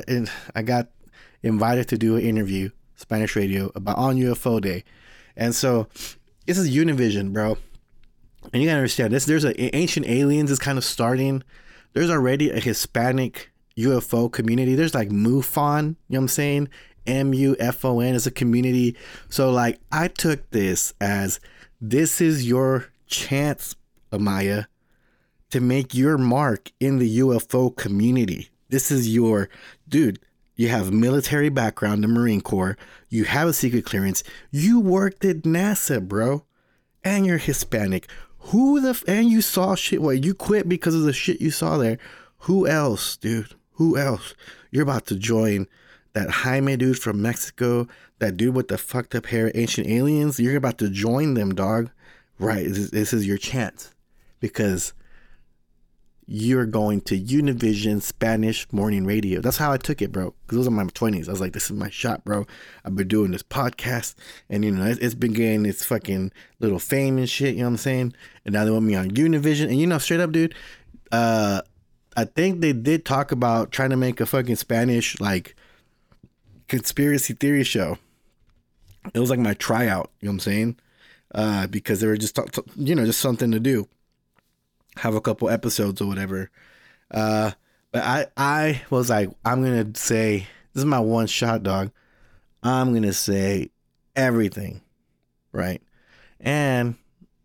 invited to do an interview, Spanish radio, about on UFO Day, and so this is Univision, bro. And you gotta understand this. There's Ancient Aliens is kind of starting. There's already a Hispanic UFO community. There's like MUFON, you know what I'm saying? MUFON is a community. So like I took this as this is your chance, Amaya, to make your mark in the UFO community. This is your dude. You have military background, the Marine Corps. You have a secret clearance. You worked at NASA, bro. And you're Hispanic. And you saw shit. What, you quit because of the shit you saw there. Who else, dude? Who else? You're about to join that Jaime dude from Mexico, that dude with the fucked up hair, Ancient Aliens. You're about to join them, dog. Right. This is your chance. Because you're going to Univision Spanish morning radio. That's how I took it, bro. Because those are my 20s. I was like, this is my shot, bro. I've been doing this podcast. And, you know, it's been getting its fucking little fame and shit. You know what I'm saying? And now they want me on Univision. And, you know, straight up, dude, I think they did talk about trying to make a fucking Spanish, like, conspiracy theory show. It was like my tryout. You know what I'm saying? Because they were just, just something to do. Have a couple episodes or whatever. But I was like, I'm going to say, this is my one shot, dog. I'm going to say everything. Right. And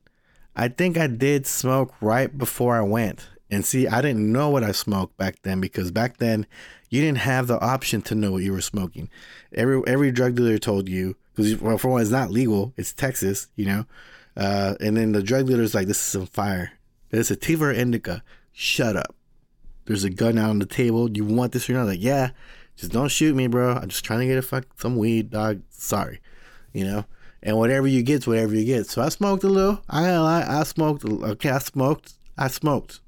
I think I did smoke right before I went. And see, I didn't know what I smoked back then, because back then you didn't have the option to know what you were smoking. Every drug dealer told you, because, well, for one, it's not legal. It's Texas, you know. And then the drug dealer's like, this is some fire. It's sativa or indica. Shut up. There's a gun out on the table. You want this or not? Like, yeah, just don't shoot me, bro. I'm just trying to get some weed, dog. Sorry, you know. And whatever you get's whatever you get. So I smoked a little. I ain't gonna lie. I smoked. Okay, I smoked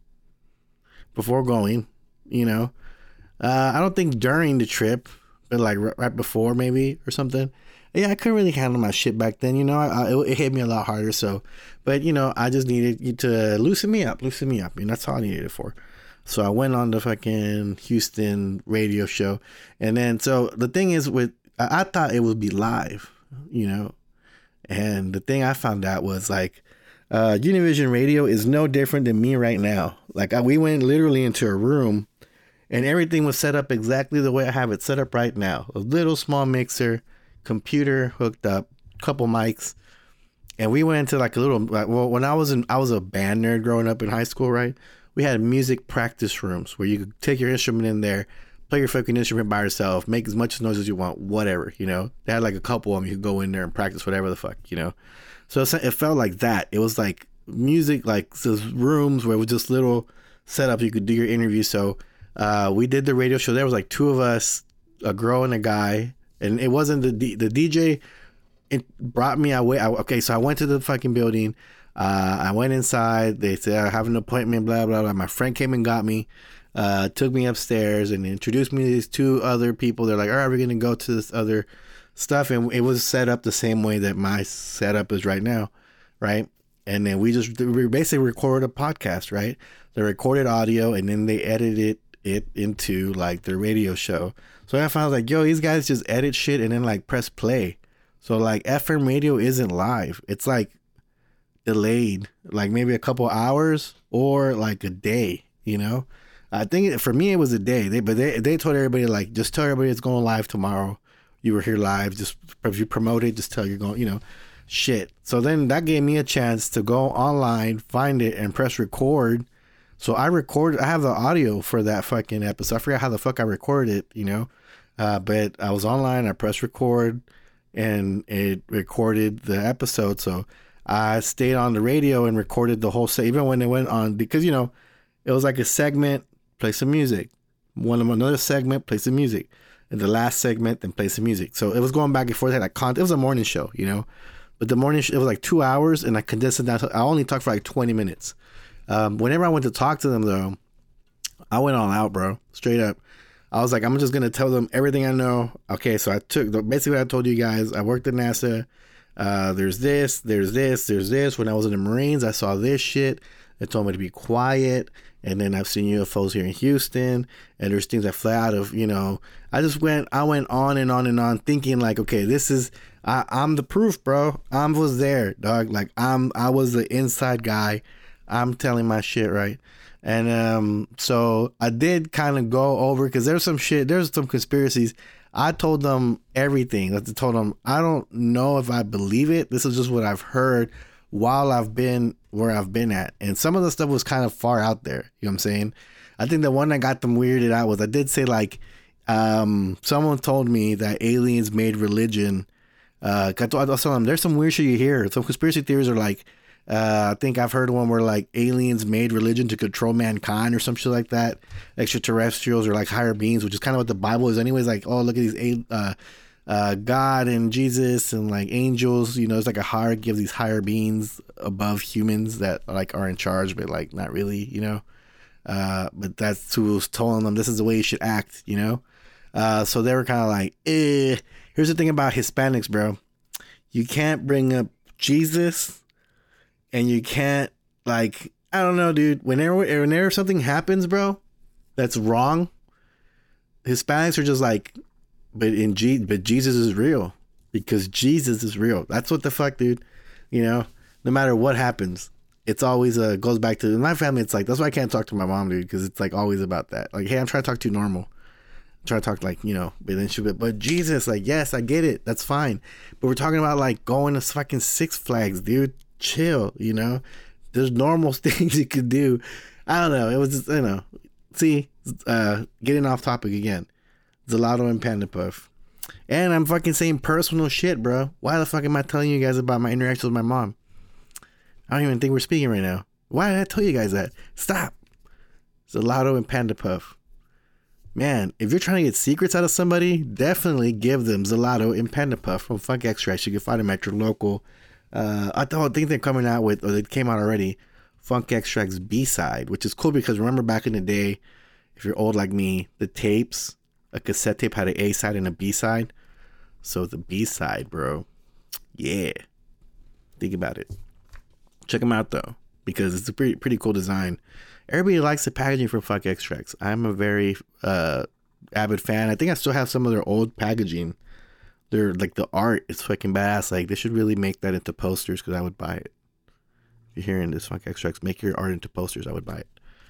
before going. You know, I don't think during the trip, but like right before maybe or something. Yeah, I couldn't really handle my shit back then, you know. It hit me a lot harder, so. But, you know, I just needed you to loosen me up, and that's all I needed it for. So I went on the fucking Houston radio show, and then, so the thing is I thought it would be live, you know, and the thing I found out was, like, Univision Radio is no different than me right now. Like, we went literally into a room, and everything was set up exactly the way I have it set up right now. A little small mixer, computer hooked up, couple mics, and we went into like a little, when I was a band nerd growing up in high school, right? We had music practice rooms where you could take your instrument in there, play your fucking instrument by yourself, make as much noise as you want, whatever, you know. They had like a couple of them. You could go in there and practice whatever the fuck, you know. So it felt like that. It was like music, like those rooms where it was just little setup you could do your interview. So we did the radio show. There was like two of us, a girl and a guy. And it wasn't the DJ. It brought me away. Okay, so I went to the fucking building. I went inside. They said I have an appointment. Blah blah blah. My friend came and got me. Took me upstairs and introduced me to these two other people. They're like, all right, we're gonna go to this other stuff, and it was set up the same way that my setup is right now, right? And then we basically recorded a podcast, right? They recorded audio, and then they edited it it into like their radio show. So I found like, yo, these guys just edit shit and then like press play. So like FM radio isn't live. It's like delayed, like maybe a couple hours or like a day, you know? I think for me it was a day. They told everybody like, just tell everybody it's going live tomorrow. You were here live. Just if you promote it, just tell you're going, you know, shit. So then that gave me a chance to go online, find it, and press record. So I have the audio for that fucking episode. I forgot how the fuck I recorded it, you know? But I was online, I pressed record, and it recorded the episode. So I stayed on the radio and recorded the whole set, even when it went on, because, you know, it was like a segment, play some music. Another segment, play some music. And the last segment, then play some music. So it was going back and forth. It was a morning show, you know? But the morning show, it was like 2 hours, and I condensed it down to, I only talked for like 20 minutes. Whenever I went to talk to them, though, I went all out, bro. Straight up. I was like, I'm just going to tell them everything I know. Okay, so I took, basically what I told you guys, I worked at NASA. There's this. When I was in the Marines, I saw this shit. They told me to be quiet. And then I've seen UFOs here in Houston. And there's things that fly out of, you know. I went on and on and on thinking like, okay, I'm the proof, bro. I was there, dog. Like I was the inside guy. I'm telling my shit, right? And so I did kind of go over, because there's some conspiracies. I told them everything. I told them, I don't know if I believe it. This is just what I've heard while I've been where I've been at. And some of the stuff was kind of far out there. You know what I'm saying? I think the one that got them weirded out was, I did say like, someone told me that aliens made religion. I told them, there's some weird shit you hear. Some conspiracy theories are like, I think I've heard one where like aliens made religion to control mankind or some shit like that. Extraterrestrials or like higher beings, which is kind of what the Bible is anyways. Like, oh, look at these God and Jesus and like angels, you know, it's like a hierarchy of these higher beings above humans that like are in charge, but like not really, you know. But that's who's telling them this is the way you should act, you know. So they were kind of like, Here's the thing about Hispanics, bro. You can't bring up Jesus. And you can't, like, I don't know, dude. Whenever something happens, bro, that's wrong, Hispanics are just like, but Jesus is real, because Jesus is real. That's what the fuck, dude. You know, no matter what happens, it's always goes back to, in my family. It's like, that's why I can't talk to my mom, dude, because it's like always about that. Like, hey, I'm trying to talk to you normal. I'm trying to talk like, you know, but then but Jesus, like, yes, I get it. That's fine. But we're talking about like going to fucking Six Flags, dude. Chill, you know. There's normal things you could do. I don't know. It was just, you know. See, getting off topic again. Zelato and Panda Puff. And I'm fucking saying personal shit, bro. Why the fuck am I telling you guys about my interaction with my mom? I don't even think we're speaking right now. Why did I tell you guys that? Stop. Zelato and Panda Puff. Man, if you're trying to get secrets out of somebody, definitely give them Zelato and Panda Puff from Funk Extracts. You can find them at your local. I think they're coming out with, or they came out already, Funk Extracts B-side, which is cool because remember back in the day, if you're old like me, the tapes, a cassette tape had an A-side and a B-side. So the B-side, bro. Yeah. Think about it. Check them out though, because it's a pretty cool design. Everybody likes the packaging from Funk Extracts. I'm a very avid fan. I think I still have some of their old packaging. They're like, the art is fucking badass. Like, they should really make that into posters, because I would buy it. If you're hearing this, Funk Extracts, make your art into posters. I would buy it.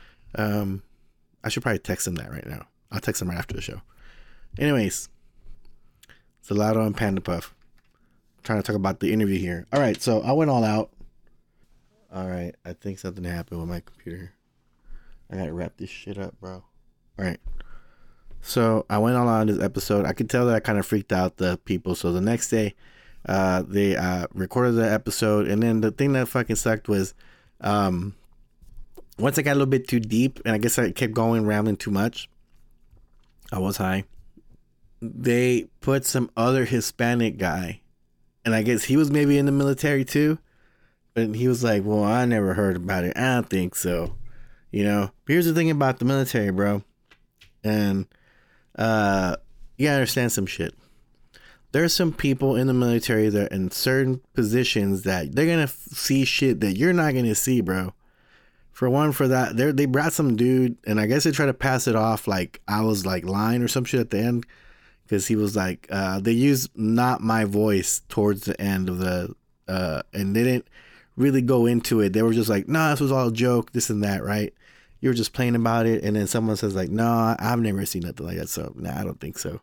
I should probably text them that right now. I'll text them right after the show. Anyways, Zelato and Panda Puff. I'm trying to talk about the interview here. All right, so I went all out. All right, I think something happened with my computer. I gotta wrap this shit up, bro. All right. So I went all on this episode. I could tell that I kind of freaked out the people. So the next day, they recorded the episode. And then the thing that fucking sucked was, once I got a little bit too deep, and I guess I kept going, rambling too much. I was high. They put some other Hispanic guy, and I guess he was maybe in the military too. But he was like, well, I never heard about it. I don't think so. You know, here's the thing about the military, bro. And you gotta understand some shit. There's some people in the military that are in certain positions that they're gonna see shit that you're not gonna see, bro. For one, for that, they brought some dude, and I guess they tried to pass it off like I was like lying or some shit at the end, because he was like, they used not my voice towards the end of the, and they didn't really go into it. They were just like, nah, this was all a joke, this and that, right? You were just playing about it, and then someone says like, no, I've never seen nothing like that, so nah, I don't think so.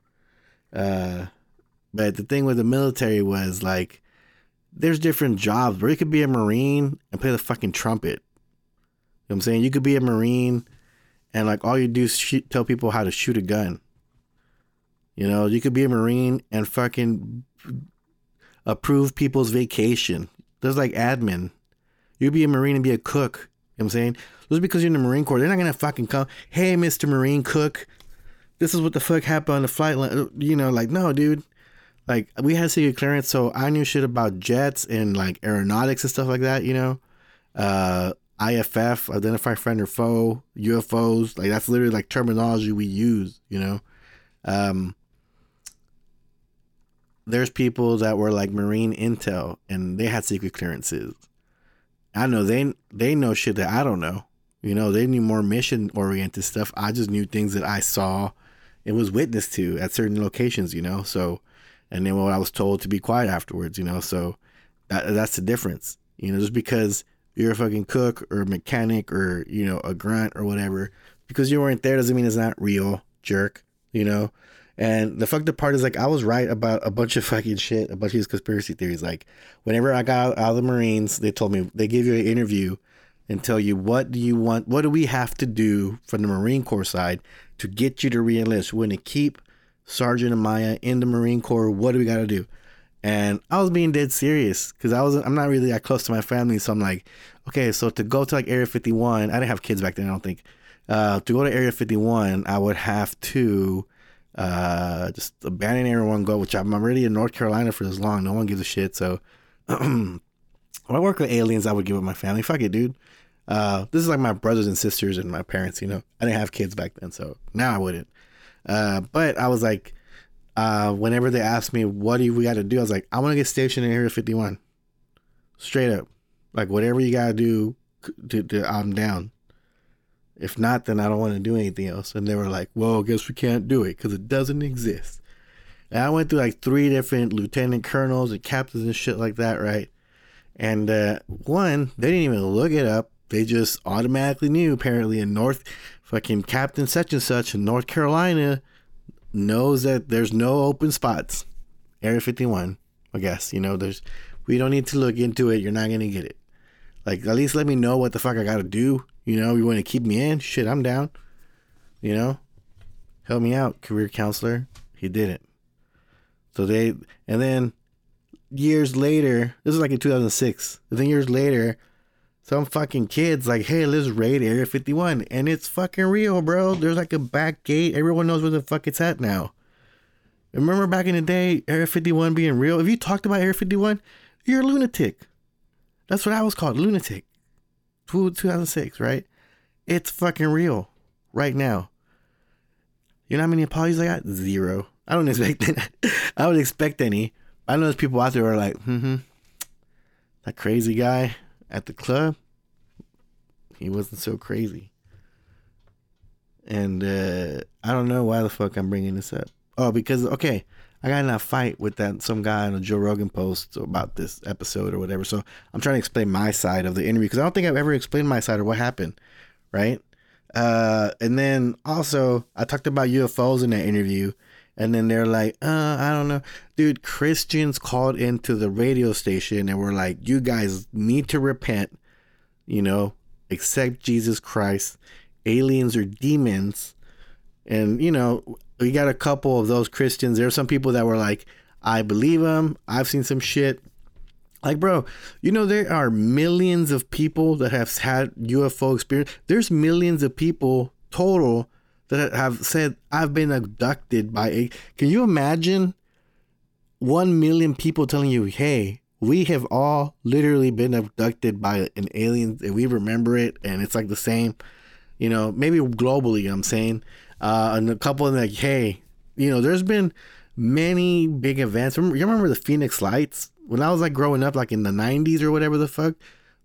But the thing with the military was like, there's different jobs where you could be a Marine and play the fucking trumpet. You know what I'm saying? You could be a Marine and like all you do is tell people how to shoot a gun. You know, you could be a Marine and fucking approve people's vacation. There's like admin. You could be a Marine and be a cook. You know what I'm saying? Just because you're in the Marine Corps, they're not going to fucking come, hey, Mr. Marine Cook, this is what the fuck happened on the flight line. You know, like, no, dude. Like, we had secret clearance, so I knew shit about jets and like aeronautics and stuff like that, you know? IFF, identify friend or foe, UFOs, like that's literally like terminology we use, you know. There's people that were like Marine Intel and they had secret clearances. I know they know shit that I don't know. You know, they knew more mission oriented stuff. I just knew things that I saw and was witness to at certain locations, you know. So, and then what I was told to be quiet afterwards, you know. So that's the difference, you know, just because you're a fucking cook or a mechanic or, you know, a grunt or whatever, because you weren't there doesn't mean it's not real, jerk, you know? And the fucked up part is like, I was right about a bunch of fucking shit, a bunch of these conspiracy theories. Like whenever I got out of the Marines, they told me, they give you an interview and tell you, what do you want? What do we have to do from the Marine Corps side to get you to re-enlist? We're going to keep Sergeant Amaya in the Marine Corps. What do we got to do? And I was being dead serious because I'm not really that close to my family. So I'm like, okay, so to go to like Area 51, I didn't have kids back then, I don't think. To go to Area 51, I would have to just abandon everyone, go, which I'm already in North Carolina for this long. No one gives a shit. So when I work with aliens, I would give up my family. Fuck it, dude. This is like my brothers and sisters and my parents, you know. I didn't have kids back then, so now I wouldn't. But I was like, whenever they asked me, what do we got to do? I was like, I want to get stationed in Area 51. Straight up. Like, whatever you got to do, I'm down. If not, then I don't want to do anything else. And they were like, well, I guess we can't do it because it doesn't exist. And I went through like 3 different lieutenant colonels and captains and shit like that, right? And one, they didn't even look it up. They just automatically knew, apparently, in fucking Captain such and such in North Carolina knows that there's no open spots. Area 51, I guess, you know, we don't need to look into it. You're not going to get it. Like, at least let me know what the fuck I got to do. You know, you want to keep me in? Shit, I'm down. You know, help me out, career counselor. He didn't. So and then years later, this is like in 2006. And then years later, some fucking kids like, hey, let's raid Area 51. And it's fucking real, bro. There's like a back gate. Everyone knows where the fuck it's at now. Remember back in the day, Area 51 being real? If you talked about Area 51, you're a lunatic. That's what I was called, lunatic. 2006, right? It's fucking real right now. You know how many apologies I got? 0. I don't expect that. I would expect any. I know there's people out there who are like, that crazy guy at the club, he wasn't so crazy. And I don't know why the fuck I'm bringing this up. Oh, because, okay, I got in a fight with some guy on a Joe Rogan post about this episode or whatever. So I'm trying to explain my side of the interview because I don't think I've ever explained my side of what happened, right? And then also I talked about UFOs in that interview, and then they're like, I don't know. Dude, Christians called into the radio station and were like, you guys need to repent, you know, accept Jesus Christ. Aliens are demons. And, you know, we got a couple of those Christians. There are some people that were like, I believe them. I've seen some shit. Like, bro, you know, there are millions of people that have had UFO experience. There's millions of people total that have said, I've been abducted by a... Can you imagine 1 million people telling you, hey, we have all literally been abducted by an alien, and we remember it, and it's like the same, you know, maybe globally, you know what I'm saying? And a couple of them like, hey, you know, there's been many big events. You remember the Phoenix Lights? When I was like growing up, like in the 90s or whatever the fuck,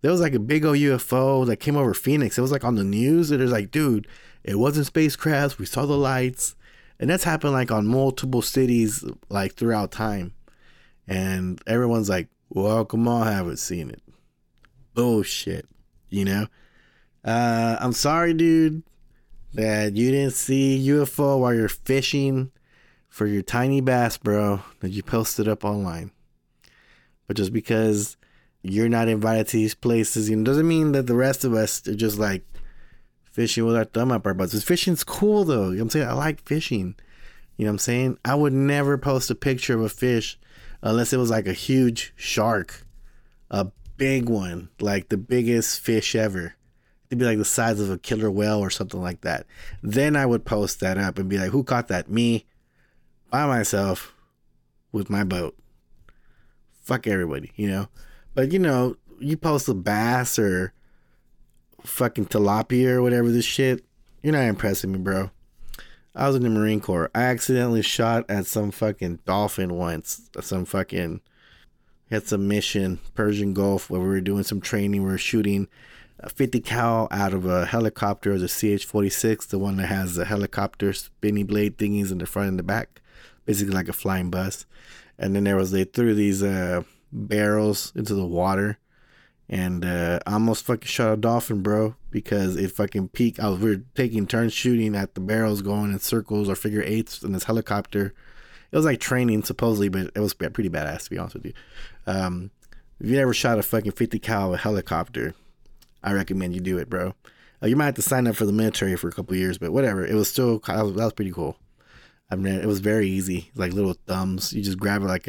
there was like a big old UFO that came over Phoenix. It was like on the news. And it was like, dude, it wasn't spacecrafts. We saw the lights. And that's happened like on multiple cities like throughout time. And everyone's like, well, come on, I haven't seen it. Bullshit, you know? I'm sorry, dude, that you didn't see UFO while you're fishing for your tiny bass, bro, that you posted up online. But just because you're not invited to these places, you know, doesn't mean that the rest of us are just like fishing with our thumb up our butts. Fishing's cool though. You know what I'm saying? I like fishing. You know what I'm saying? I would never post a picture of a fish unless it was like a huge shark, a big one, like the biggest fish ever. It'd be like the size of a killer whale or something like that. Then I would post that up and be like, who caught that? Me, by myself, with my boat. Fuck everybody, you know? But, you know, you post a bass or fucking tilapia or whatever this shit, you're not impressing me, bro. I was in the Marine Corps. I accidentally shot at some fucking dolphin once. Had some mission, Persian Gulf, where we were doing some training. We were shooting a 50 cal out of a helicopter, the CH-46, the one that has the helicopter spinny blade thingies in the front and the back, basically like a flying bus. And then they threw these barrels into the water, and I almost fucking shot a dolphin, bro, because it fucking peaked. We were taking turns shooting at the barrels, going in circles or figure eights in this helicopter. It was like training supposedly, but it was pretty badass, to be honest with you. If you ever shot a fucking 50 cal helicopter, I recommend you do it, bro. You might have to sign up for the military for a couple years, but whatever. It was still, that was pretty cool. I mean, it was very easy, like little thumbs. You just grab it like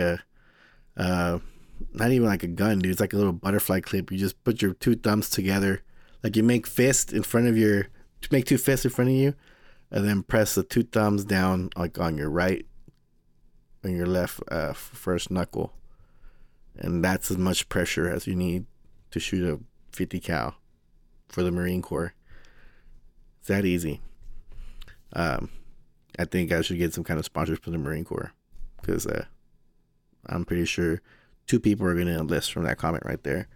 not even like a gun, dude. It's like a little butterfly clip. You just put your two thumbs together, like you make fist in front of make two fists in front of you, and then press the two thumbs down, like on your right and your left first knuckle, and that's as much pressure as you need to shoot a 50 cal for the Marine Corps. It's that easy. I think I should get some kind of sponsors for the Marine Corps, because I'm pretty sure 2 people are going to enlist from that comment right there.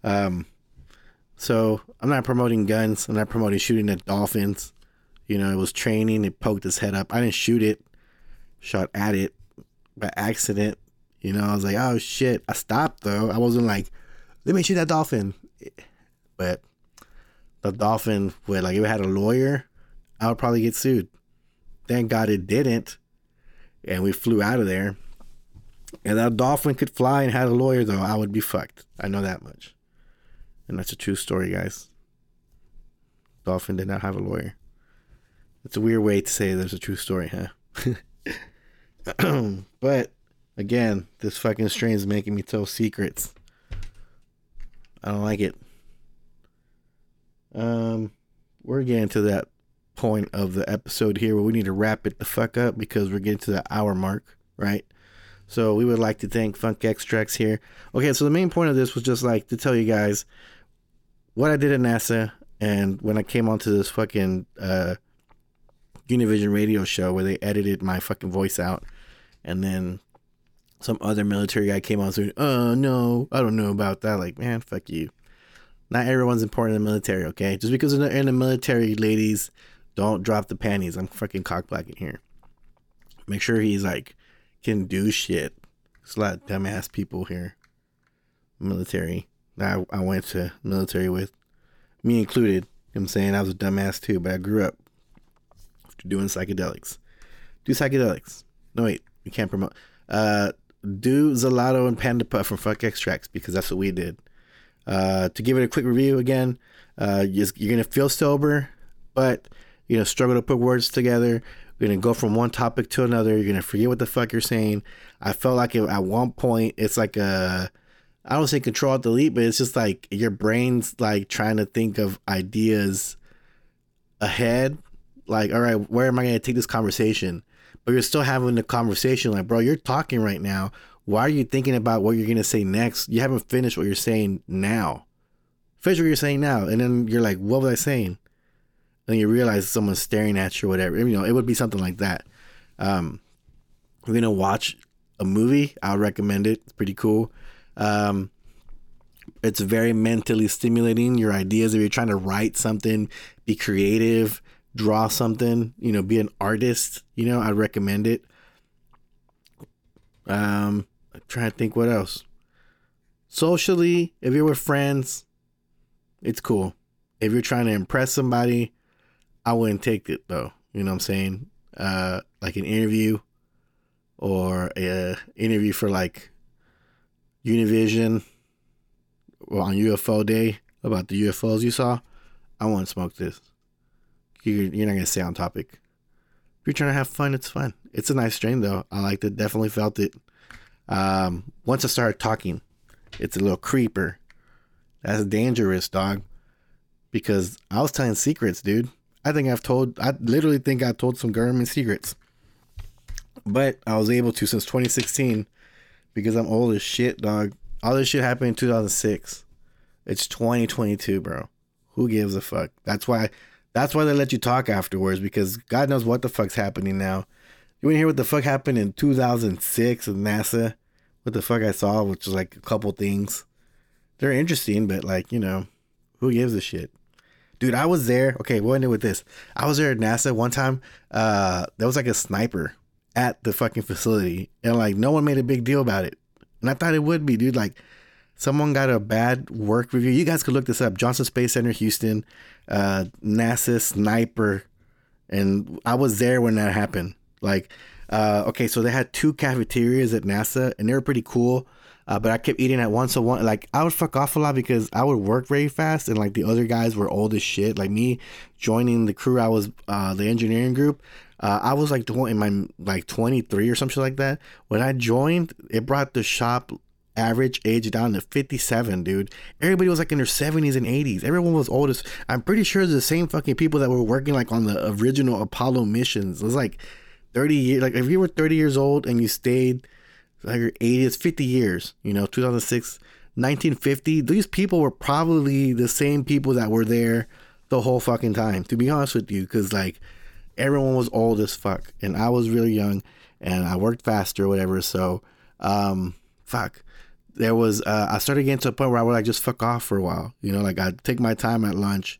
So I'm not promoting guns. I'm not promoting shooting at dolphins. You know, it was training. It poked his head up. I didn't shoot it. Shot at it by accident. You know, I was like, oh shit. I stopped though. I wasn't like, let me shoot that dolphin. But the dolphin would, like, if it had a lawyer, I would probably get sued. Thank God it didn't. And we flew out of there. And that dolphin could fly and had a lawyer, though, I would be fucked. I know that much. And that's a true story, guys. Dolphin did not have a lawyer. It's a weird way to say there's a true story, huh? But, again, this fucking strain is making me tell secrets. I don't like it. We're getting to that point of the episode here where we need to wrap it the fuck up, because we're getting to the hour mark, right? So we would like to thank Funk Extracts here. Okay, so the main point of this was just like to tell you guys what I did at NASA, and when I came onto this fucking Univision radio show where they edited my fucking voice out, and then some other military guy came on saying, oh no, I don't know about that. Like, man, fuck you. Not everyone's important in the military, okay? Just because they're in the military, ladies, don't drop the panties. I'm fucking cockblocking here. Make sure he's like, can do shit. There's a lot of dumbass people here. Military. I went to military with, me included. You know what I'm saying? I was a dumbass too, but I grew up after doing psychedelics. Do psychedelics. No, wait. You can't promote. Do Zalato and Panda Puff from Fuck Extracts, because that's what we did. To give it a quick review again, you're going to feel sober, but you're going to struggle to put words together. You're going to go from one topic to another. You're going to forget what the fuck you're saying. I felt like at one point, it's like I don't say control alt delete, but it's just like your brain's like trying to think of ideas ahead. Like, all right, where am I going to take this conversation? But you're still having the conversation. Like, bro, you're talking right now. Why are you thinking about what you're going to say next? You haven't finished what you're saying now. Finish what you're saying now. And then you're like, what was I saying? And you realize someone's staring at you or whatever. You know, it would be something like that. We're going to watch a movie. I'll recommend it. It's pretty cool. But It's very mentally stimulating. Your ideas, if you're trying to write something, be creative, draw something, be an artist, I'd recommend it. I'm trying to think what else. Socially, if you're with friends, it's cool. If you're trying to impress somebody, I wouldn't take it though. You know what I'm saying? Like an interview or a interview for like Univision or on UFO Day about the UFOs you saw. I wouldn't smoke this. You're not going to stay on topic. If you're trying to have fun, it's fun. It's a nice strain though. I liked it. Definitely felt it. Once I started talking, it's a little creeper. That's dangerous, dog. Because I was telling secrets, dude. I literally think I told some government secrets. But I was able to since 2016 because I'm old as shit, dog. All this shit happened in 2006. It's 2022, bro. Who gives a fuck? That's why they let you talk afterwards, because God knows what the fuck's happening now. You want to hear what the fuck happened in 2006 with NASA? What the fuck I saw, which was like a couple things. They're interesting, but like, who gives a shit? Dude, I was there. Okay, we'll end it with this. I was there at NASA one time. There was like a sniper at the fucking facility, and like no one made a big deal about it. And I thought it would be, dude. Like someone got a bad work review. You guys could look this up. Johnson Space Center, Houston, NASA sniper. And I was there when that happened. Like, okay, so they had 2 cafeterias at NASA, and they were pretty cool. But I kept eating at one. So like I would fuck off a lot because I would work very fast, and like the other guys were old as shit. Like me joining the crew, I was the engineering group. I was like in my like 23 or something like that. When I joined, it brought the shop average age down to 57, dude. Everybody was like in their 70s and 80s. Everyone was old. I'm pretty sure it's the same fucking people that were working like on the original Apollo missions. It was like 30 years. Like if you were 30 years old and you stayed like your 80s, 50 years, 2006, 1950, these people were probably the same people that were there the whole fucking time, to be honest with you, because like everyone was old as fuck, and I was really young, and I worked faster or whatever. So fuck, there was I started getting to a point where I would like just fuck off for a while, like I'd take my time at lunch.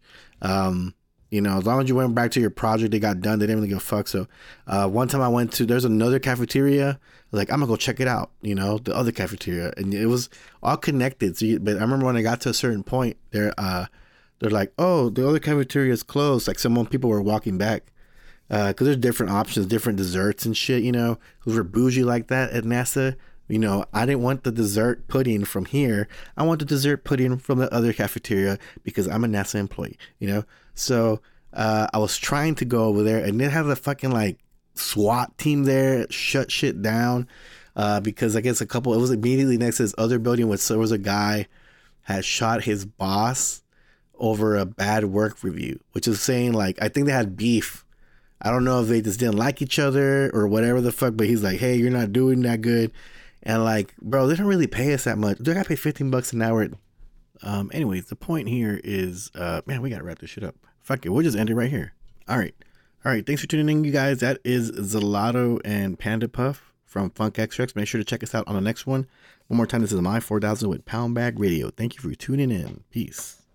As long as you went back to your project, it got done. They didn't really give a fuck. So one time I went to, there's another cafeteria. Like, I'm going to go check it out, the other cafeteria. And it was all connected. So but I remember when I got to a certain point, they're like, oh, the other cafeteria is closed. Like, people were walking back. Because there's different options, different desserts and shit, because we're bougie like that at NASA. I didn't want the dessert pudding from here. I want the dessert pudding from the other cafeteria because I'm a NASA employee, So I was trying to go over there, and they have a fucking like SWAT team there, shut shit down because I guess it was immediately next to this other building where there was a guy had shot his boss over a bad work review, which is saying like, I think they had beef. I don't know if they just didn't like each other or whatever the fuck, but he's like, hey, you're not doing that good. And like, bro, they don't really pay us that much. They gotta pay $15 an hour. Anyways, the point here is, man, we gotta wrap this shit up. Fuck it, we'll just end it right here. All right. Thanks for tuning in, you guys. That is Zelato and Panda Puff from Funk Extracts. Make sure to check us out on the next one. One more time, this is My 4000 with Pound Bag Radio. Thank you for tuning in. Peace.